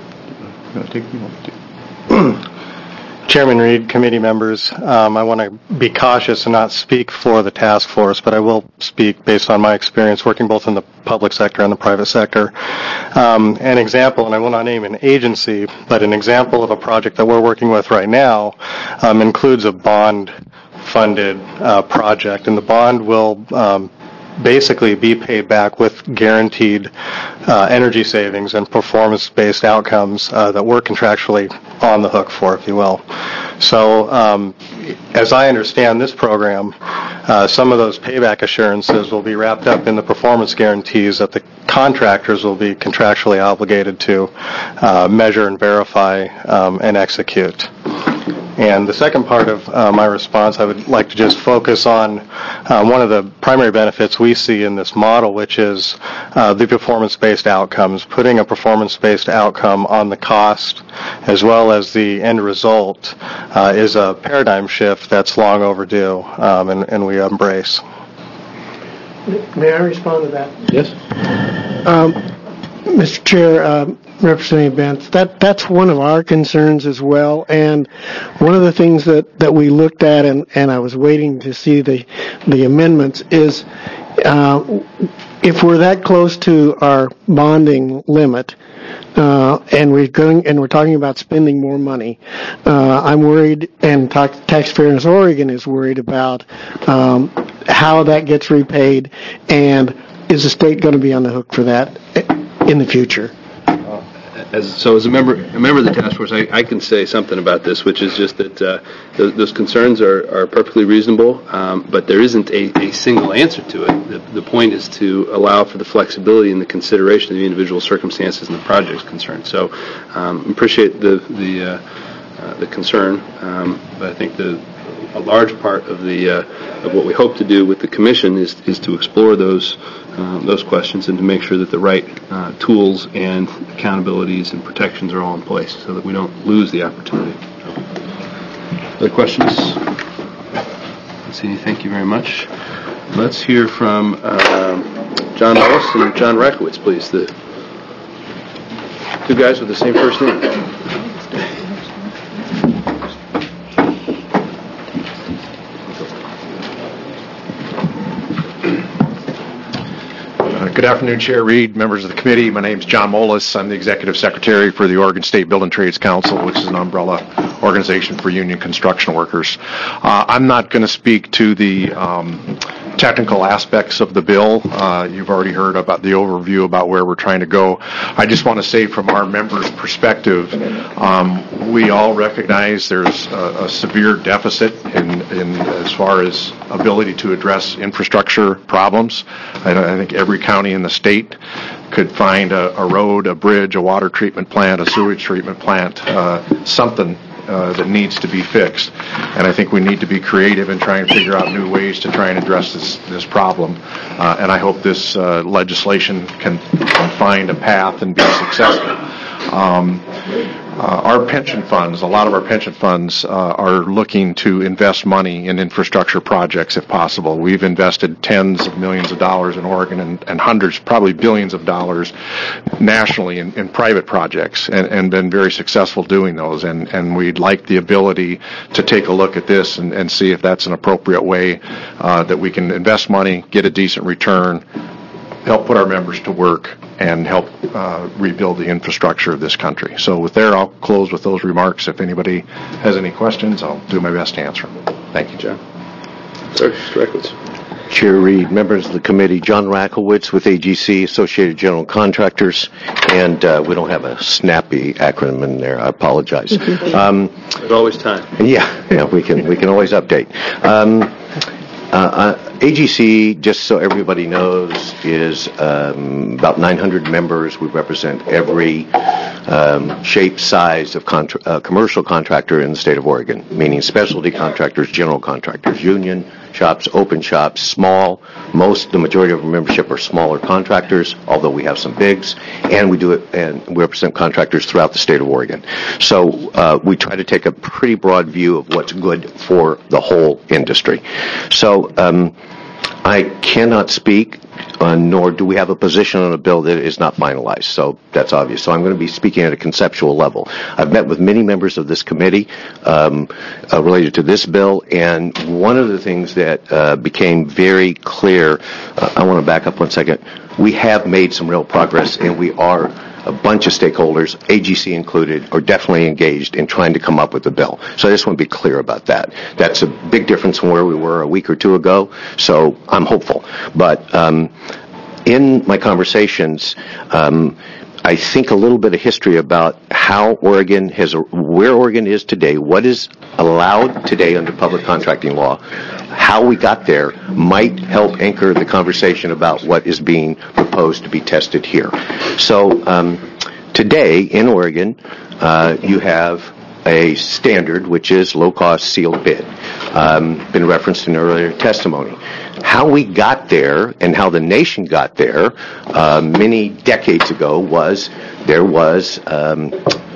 Chairman Reed, committee members, um, I want to be cautious and not speak for the task force, but I will speak based on my experience working both in the public sector and the private sector. Um, an example, and I will not name an agency, but an example of a project that we're working with right now um, includes a bond-funded uh, project, and the bond will um, basically be paid back with guaranteed uh, energy savings and performance-based outcomes uh, that we're contractually on the hook for, if you will. So, um, as I understand this program, uh, some of those payback assurances will be wrapped up in the performance guarantees that the contractors will be contractually obligated to uh, measure and verify um, and execute. And the second part of uh, my response, I would like to just focus on uh, one of the primary benefits we see in this model, which is uh, the performance-based outcomes. Putting a performance-based outcome on the cost as well as the end result uh, is a paradigm shift that's long overdue, um, and, and we embrace.
May I respond to that?
Yes.
Um, Mister Chair, um, Representative Bentz, that, that's one of our concerns as well, and one of the things that, that we looked at, and, and I was waiting to see the, the amendments, is uh, if we're that close to our bonding limit, uh, and we're going, and we're talking about spending more money, uh, I'm worried, and Tax, Tax Fairness Oregon is worried about um, how that gets repaid, and is the state going to be on the hook for that in the future?
As, so as a member, a member of the task force, I, I can say something about this, which is just that uh, those, those concerns are, are perfectly reasonable, um, but there isn't a, a single answer to it. The, the point is to allow for the flexibility and the consideration of the individual circumstances and the project's concerned. So um, appreciate the the, uh, uh, the concern, um, but I think the a large part of the uh, of what we hope to do with the commission is is to explore those uh, those questions and to make sure that the right uh, tools and accountabilities and protections are all in place so that we don't lose the opportunity. So, other questions? Let's see. Thank you very much. Let's hear from um, John Ellis and John Rakowitz, please. The two guys with the same first name.
Good afternoon, Chair Reed, members of the committee. My name is John Molis. I'm the Executive Secretary for the Oregon State Building Trades Council, which is an umbrella organization for union construction workers. Uh, I'm not going to speak to the um, technical aspects of the bill. Uh, you've already heard about the overview about where we're trying to go. I just want to say from our members' perspective, um, we all recognize there's a, a severe deficit in, in as far as ability to address infrastructure problems. I, I think every county in the state could find a, a road, a bridge, a water treatment plant, a sewage treatment plant, uh, something uh, that needs to be fixed. And I think we need to be creative in trying to figure out new ways to try and address this this problem. Uh, and I hope this uh, legislation can, can find a path and be successful. Um, uh, our pension funds, a lot of our pension funds uh, are looking to invest money in infrastructure projects if possible. We've invested tens of millions of dollars in Oregon and, and hundreds, probably billions of dollars nationally in, in private projects and, and been very successful doing those. And, and we'd like the ability to take a look at this and, and see if that's an appropriate way uh, that we can invest money, get a decent return, help put our members to work, and help uh, rebuild the infrastructure of this country. So with there, I'll close with those remarks. If anybody has any questions, I'll do my best to answer them. Thank you, John.
Sir, Mister Rakowitz.
Chair Reed, members of the committee, John Rakowitz with A G C, Associated General Contractors, and uh, we don't have a snappy acronym in there. I apologize. Um,
There's always time.
Yeah, yeah, we can we can always update. Um, Uh, uh, A G C, just so everybody knows, is um, about nine hundred members. We represent every um, shape, size of contra- uh, commercial contractor in the state of Oregon, meaning specialty contractors, general contractors, union shops, open shops, small. Most, the majority of our membership are smaller contractors, although we have some bigs, and we do it, and we represent contractors throughout the state of Oregon. So uh, we try to take a pretty broad view of what's good for the whole industry. So um, I cannot speak, uh, nor do we have a position on a bill that is not finalized. So that's obvious. So I'm going to be speaking at a conceptual level. I've met with many members of this committee um, uh, related to this bill, and one of the things that uh, became very clear, uh, I want to back up one second. We have made some real progress, and we are a bunch of stakeholders, A G C included, are definitely engaged in trying to come up with a bill. So I just want to be clear about that. That's a big difference from where we were a week or two ago, so I'm hopeful. But um, in my conversations, um, I think a little bit of history about how Oregon has, where Oregon is today, what is allowed today under public contracting law, how we got there might help anchor the conversation about what is being proposed to be tested here. So um, today in Oregon, uh, you have a standard, which is low-cost sealed bid, um, been referenced in earlier testimony. How we got there and how the nation got there uh, many decades ago was there was um,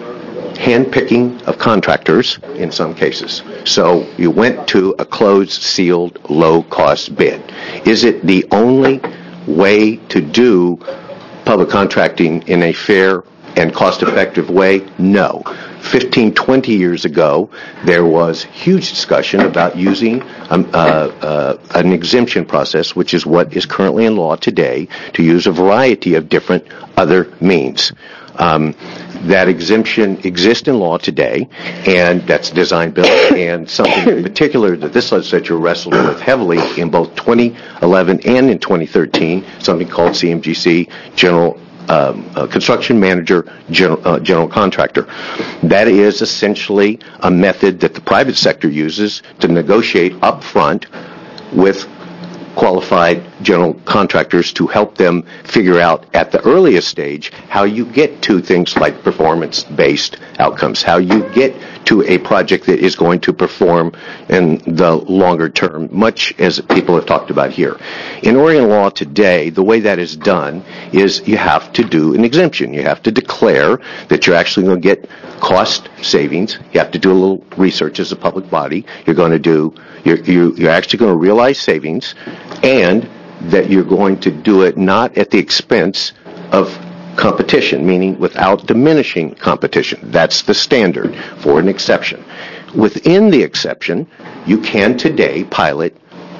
hand-picking of contractors in some cases. So you went to a closed, sealed, low-cost bid. Is it the only way to do public contracting in a fair and cost-effective way? No. fifteen, twenty years ago, there was huge discussion about using um, uh, uh, an exemption process, which is what is currently in law today, to use a variety of different other means. Um, that exemption exists in law today, and that's design bill, and something in particular that this legislature wrestled with heavily in both twenty eleven and in twenty thirteen, something called C M G C, General Um, uh, construction manager, general, uh, general contractor. That is essentially a method that the private sector uses to negotiate up front with qualified general contractors to help them figure out at the earliest stage how you get to things like performance-based outcomes, how you get to a project that is going to perform in the longer term, much as people have talked about here. In Oregon law today, the way that is done is you have to do an exemption. You have to declare that you're actually going to get cost savings. You have to do a little research as a public body. You're going to do, you're, you, you're actually going to realize savings, and that you're going to do it not at the expense of competition, meaning without diminishing competition. That's the standard for an exception. Within the exception, you can today pilot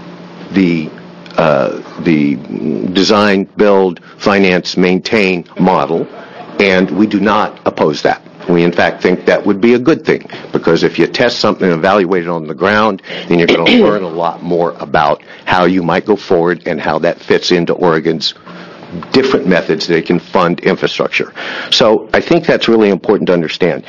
the uh, the design, build, finance, maintain model, and we do not oppose that. We, in fact, think that would be a good thing, because if you test something and evaluate it on the ground, then you're going to learn a lot more about how you might go forward and how that fits into Oregon's different methods that it can fund infrastructure. So I think that's really important to understand.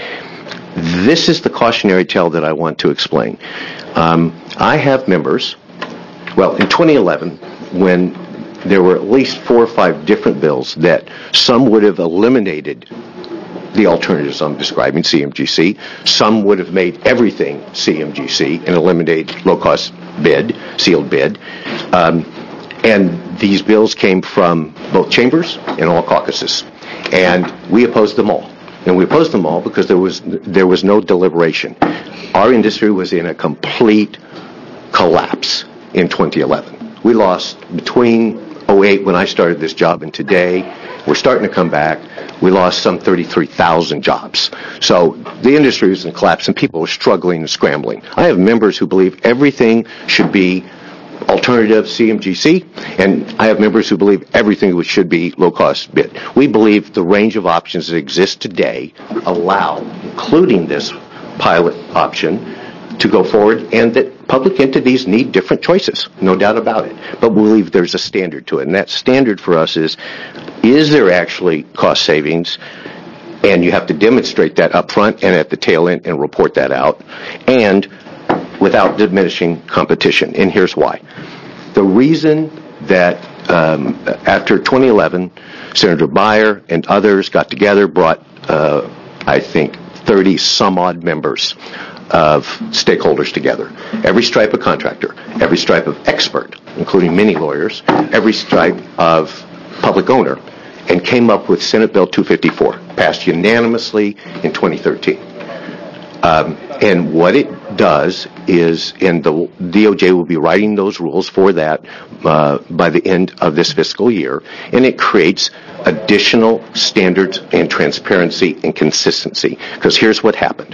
This is the cautionary tale that I want to explain. Um, I have members, well, in twenty eleven, when there were at least four or five different bills that some would have eliminated the alternatives I'm describing, C M G C. Some would have made everything C M G C and eliminated low-cost bid, sealed bid. Um, and these bills came from both chambers and all caucuses. And we opposed them all. And we opposed them all because there was there was no deliberation. Our industry was in a complete collapse in twenty eleven. We lost between oh eight, when I started this job, and today, we're starting to come back. We lost some thirty-three thousand jobs. So the industry was in collapse, and people were struggling and scrambling. I have members who believe everything should be alternative C M G C, and I have members who believe everything which should be low-cost bid. We believe the range of options that exist today allow, including this pilot option, to go forward, and that public entities need different choices, no doubt about it. But we believe there's a standard to it, and that standard for us is, is there actually cost savings? And you have to demonstrate that up front and at the tail end and report that out, and without diminishing competition. And here's why. The reason that um, after twenty eleven, Senator Beyer and others got together, brought, uh, I think, thirty some odd members of stakeholders together. Every stripe of contractor, every stripe of expert, including many lawyers, every stripe of public owner, and came up with Senate Bill two fifty-four, passed unanimously in twenty thirteen. Um, and what it does is, and the D O J will be writing those rules for that uh, by the end of this fiscal year, and it creates additional standards and transparency and consistency. Because here's what happened.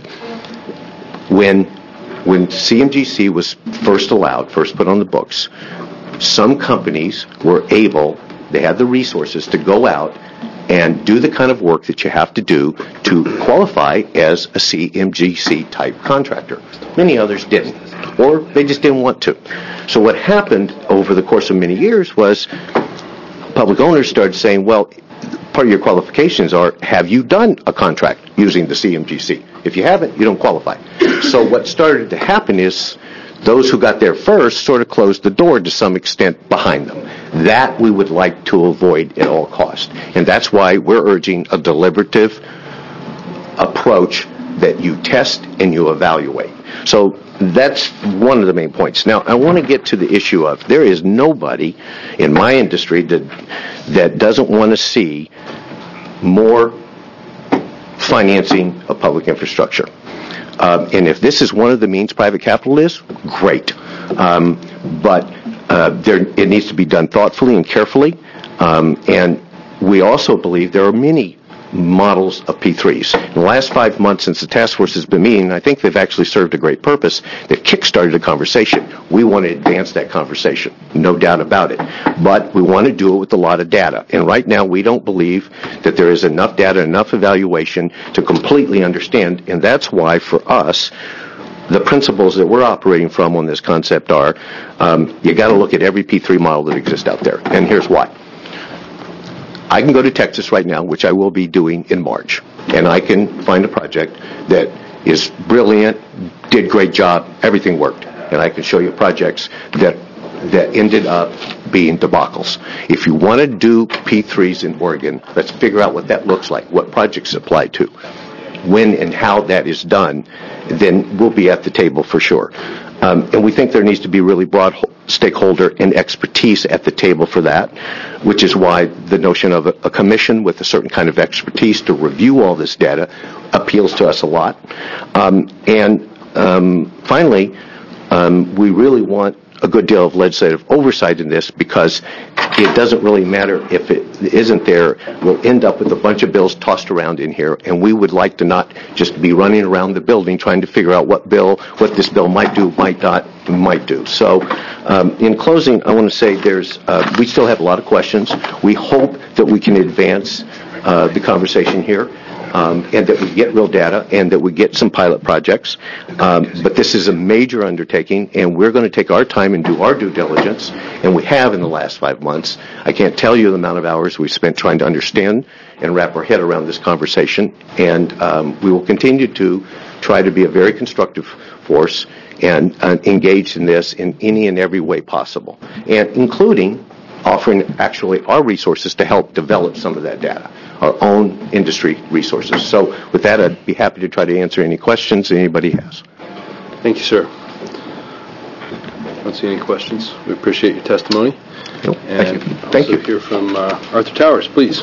When when C M G C was first allowed, first put on the books, some companies were able, they had the resources to go out and do the kind of work that you have to do to qualify as a C M G C type contractor. Many others didn't, or they just didn't want to. So what happened over the course of many years was public owners started saying, well, part of your qualifications are, have you done a contract using the C M G C? If you haven't, you don't qualify. So what started to happen is those who got there first sort of closed the door to some extent behind them. That we would like to avoid at all costs. And that's why we're urging a deliberative approach that you test and you evaluate. So that's one of the main points. Now, I want to get to the issue of there is nobody in my industry that, that doesn't want to see more financing of public infrastructure. Um, and if this is one of the means private capital is, great. Um, but uh, there, it needs to be done thoughtfully and carefully. Um, and we also believe there are many models of P threes. In the last five months since the task force has been meeting, I think they've actually served a great purpose. They've kick-started a conversation. We want to advance that conversation, no doubt about it. But we want to do it with a lot of data. And right now, we don't believe that there is enough data, enough evaluation to completely understand. And that's why, for us, the principles that we're operating from on this concept are, um, you got to look at every P three model that exists out there. And here's why. I can go to Texas right now, which I will be doing in March, and I can find a project that is brilliant, did great job, everything worked. And I can show you projects that that ended up being debacles. If you want to do P threes in Oregon, let's figure out what that looks like, what projects apply to, when and how that is done, then we'll be at the table for sure. Um, and we think there needs to be really broad stakeholder and expertise at the table for that, which is why the notion of a, a commission with a certain kind of expertise to review all this data appeals to us a lot. Um, and um, finally, um, we really want a good deal of legislative oversight in this, because it doesn't really matter if it isn't there. We'll end up with a bunch of bills tossed around in here, and we would like to not just be running around the building trying to figure out what bill, what this bill might do, might not, might do. So um, in closing, I want to say there's, uh, we still have a lot of questions. We hope that we can advance uh, the conversation here. Um, and that we get real data, and that we get some pilot projects. Um, but this is a major undertaking, and we're going to take our time and do our due diligence, and we have in the last five months. I can't tell you the amount of hours we've spent trying to understand and wrap our head around this conversation, and um, we will continue to try to be a very constructive force and uh, engage in this in any and every way possible, and including offering actually our resources to help develop some of that data, our own industry resources. So with that, I'd be happy to try to answer any questions anybody has.
Thank you, sir. I don't see any questions. We appreciate your testimony.
Nope.
And
Thank you.
also
Thank you.
hear from uh, Arthur Towers, please.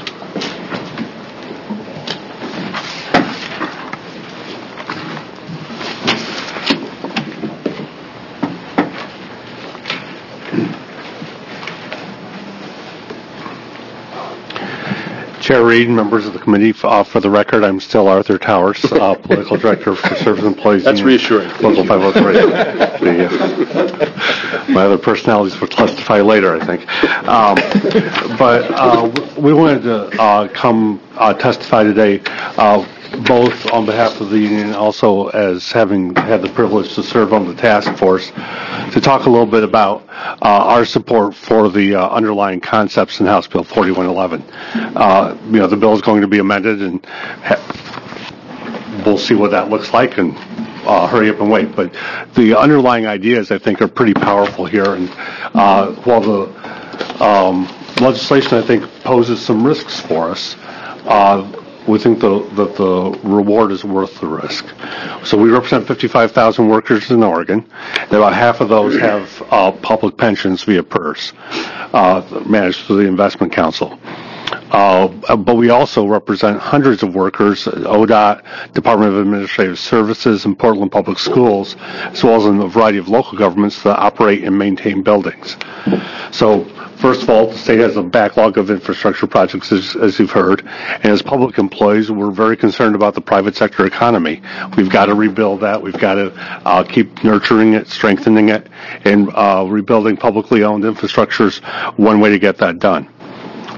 Chair Reed, members of the committee, uh, for the record, I'm still Arthur Towers, uh, Political Director for Service Employees.
That's reassuring.
Local five oh three. the, uh, my other personalities will testify later, I think. Um, but uh, we wanted to uh, come uh, testify today, uh, both on behalf of the union and also as having had the privilege to serve on the task force, to talk a little bit about uh, our support for the uh, underlying concepts in House Bill forty-one eleven. Uh, you know, the bill is going to be amended, and ha- we'll see what that looks like, and uh, hurry up and wait. But the underlying ideas, I think, are pretty powerful here, and uh, while the um, legislation, I think, poses some risks for us, uh, we think the, that the reward is worth the risk. So we represent fifty-five thousand workers in Oregon, and about half of those have uh, public pensions via PERS, uh, managed through the Investment Council. Uh, but we also represent hundreds of workers at O D O T, Department of Administrative Services, and Portland Public Schools, as well as in a variety of local governments that operate and maintain buildings. So, first of all, the state has a backlog of infrastructure projects, as, as you've heard, and as public employees, we're very concerned about the private sector economy. We've got to rebuild that. We've got to uh, keep nurturing it, strengthening it, and uh, rebuilding publicly owned infrastructure is one way to get that done.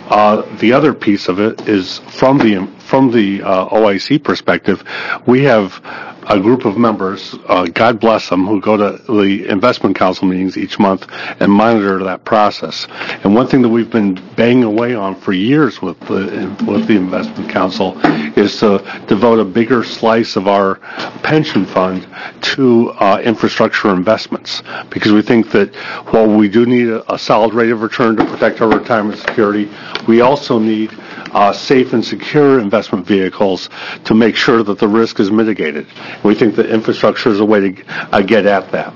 Uh, the other piece of it is from the from the uh, O I C perspective, we have a group of members, uh, God bless them, who go to the investment council meetings each month and monitor that process. And one thing that we've been banging away on for years with the with the investment council is to devote a bigger slice of our pension fund to uh, infrastructure investments, because we think that while we do need a, a solid rate of return to protect our retirement security, we also need uh, safe and secure investment vehicles to make sure that the risk is mitigated. We think that infrastructure is a way to uh, get at that.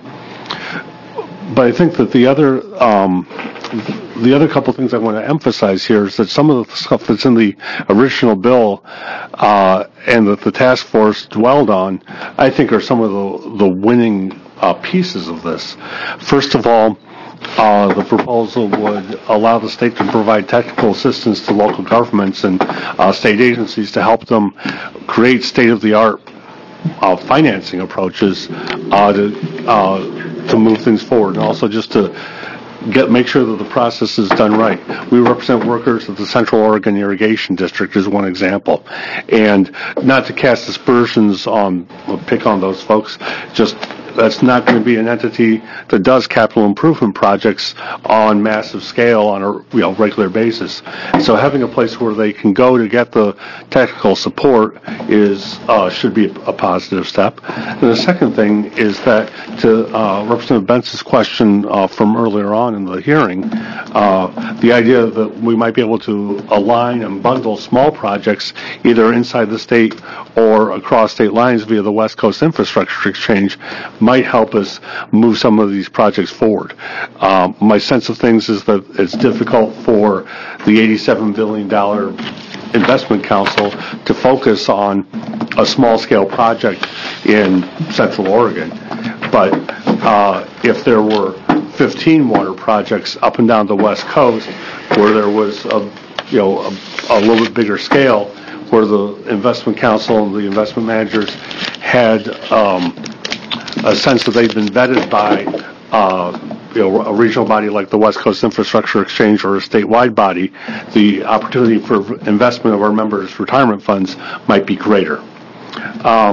But I think that the other um, the other couple things I want to emphasize here is that some of the stuff that's in the original bill uh, and that the task force dwelled on, I think, are some of the the winning uh, pieces of this. First of all, Uh, the proposal would allow the state to provide technical assistance to local governments and uh, state agencies to help them create state-of-the-art uh, financing approaches uh, to uh, to move things forward, and also just to get make sure that the process is done right. We represent workers at the Central Oregon Irrigation District as one example, and not to cast aspersions on pick on those folks, just that's not going to be an entity that does capital improvement projects on massive scale on a you know regular basis. So having a place where they can go to get the technical support is uh, should be a positive step. And the second thing is that to uh, Representative Bentz's question uh, from earlier on in the hearing, uh, the idea that we might be able to align and bundle small projects either inside the state or across state lines via the West Coast Infrastructure Exchange might help us move some of these projects forward. Um, my sense of things is that it's difficult for the eighty-seven billion dollars Investment Council to focus on a small-scale project in Central Oregon. But uh, if there were fifteen water projects up and down the West Coast where there was a, you know, a, a little bit bigger scale, where the Investment Council and the investment managers had um, a sense that they've been vetted by uh, you know, a regional body like the West Coast Infrastructure Exchange or a statewide body, the opportunity for investment of our members' retirement funds might be greater. Um,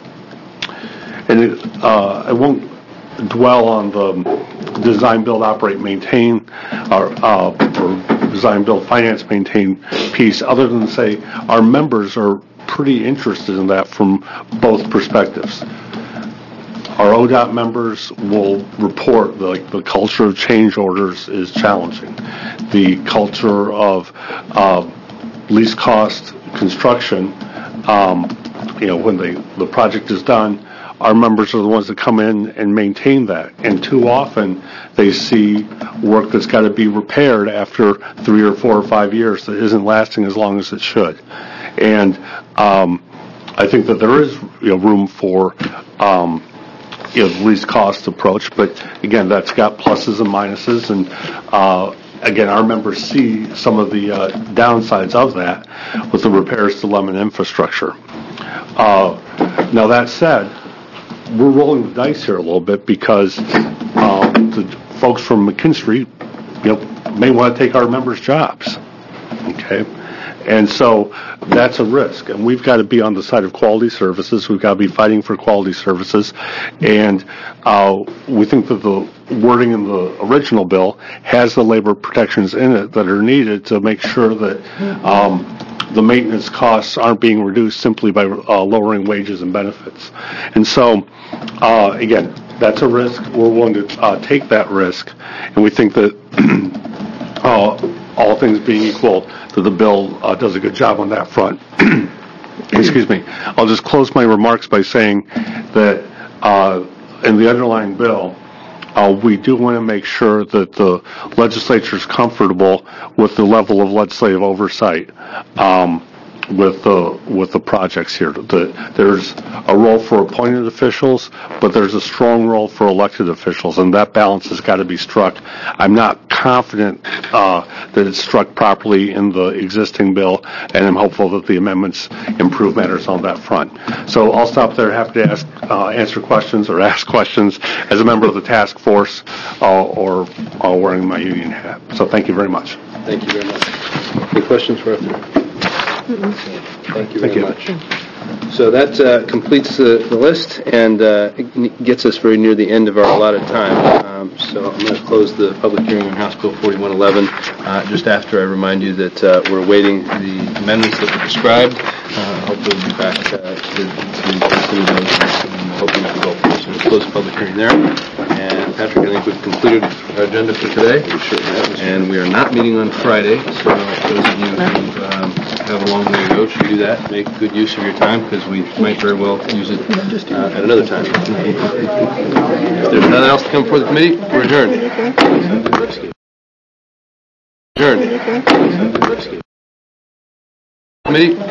and it, uh, I won't dwell on the design, build, operate, maintain, or, uh, or design, build, finance, maintain piece, other than say our members are pretty interested in that from both perspectives. Our O D O T members will report that like, the culture of change orders is challenging. The culture of uh, least cost construction, um, you know, when they, the project is done, our members are the ones that come in and maintain that. And too often they see work that's got to be repaired after three or four or five years that isn't lasting as long as it should. And um, I think that there is you know, room for um, you know, the least cost approach, but again, that's got pluses and minuses, and uh, again, our members see some of the uh, downsides of that with the repairs to lemon infrastructure. Uh, now that said, we're rolling the dice here a little bit because uh, the folks from McKinstry, you know, may want to take our members' jobs. Okay. And so that's a risk, and we've got to be on the side of quality services. We've got to be fighting for quality services, and uh, we think that the wording in the original bill has the labor protections in it that are needed to make sure that um, the maintenance costs aren't being reduced simply by uh, lowering wages and benefits. And so, uh, again, that's a risk. We're willing to uh, take that risk, and we think that uh, all things being equal, that the bill uh, does a good job on that front. Excuse me. I'll just close my remarks by saying that uh, in the underlying bill, uh, we do want to make sure that the legislature is comfortable with the level of legislative oversight um, with the with the projects here. The, there's a role for appointed officials, but there's a strong role for elected officials, and that balance has got to be struck. I'm not confident uh, that it's struck properly in the existing bill, and I'm hopeful that the amendments improve matters on that front. So I'll stop there. Happy to ask, uh, answer questions or ask questions as a member of the task force uh, or uh, wearing my union hat. So thank you very much.
Thank you very much. Any questions for Arthur? Thank you very much. So that uh, completes the, the list and uh, it gets us very near the end of our allotted time. Um, so I'm going to close the public hearing on House Bill forty-one eleven uh, just after I remind you that uh, we're awaiting the amendments that were described. Uh, hopefully we'll be back uh, to, to consider those and hoping to go for. So we'll close the public hearing there. And Patrick, I think we've completed our agenda for today. And we are not meeting on Friday, so those of you who um, have a long way to go should do that. Make good use of your time because we might very well use it uh, at another time. If there's nothing else to come before the committee, we're adjourned. Adjourned. Committee.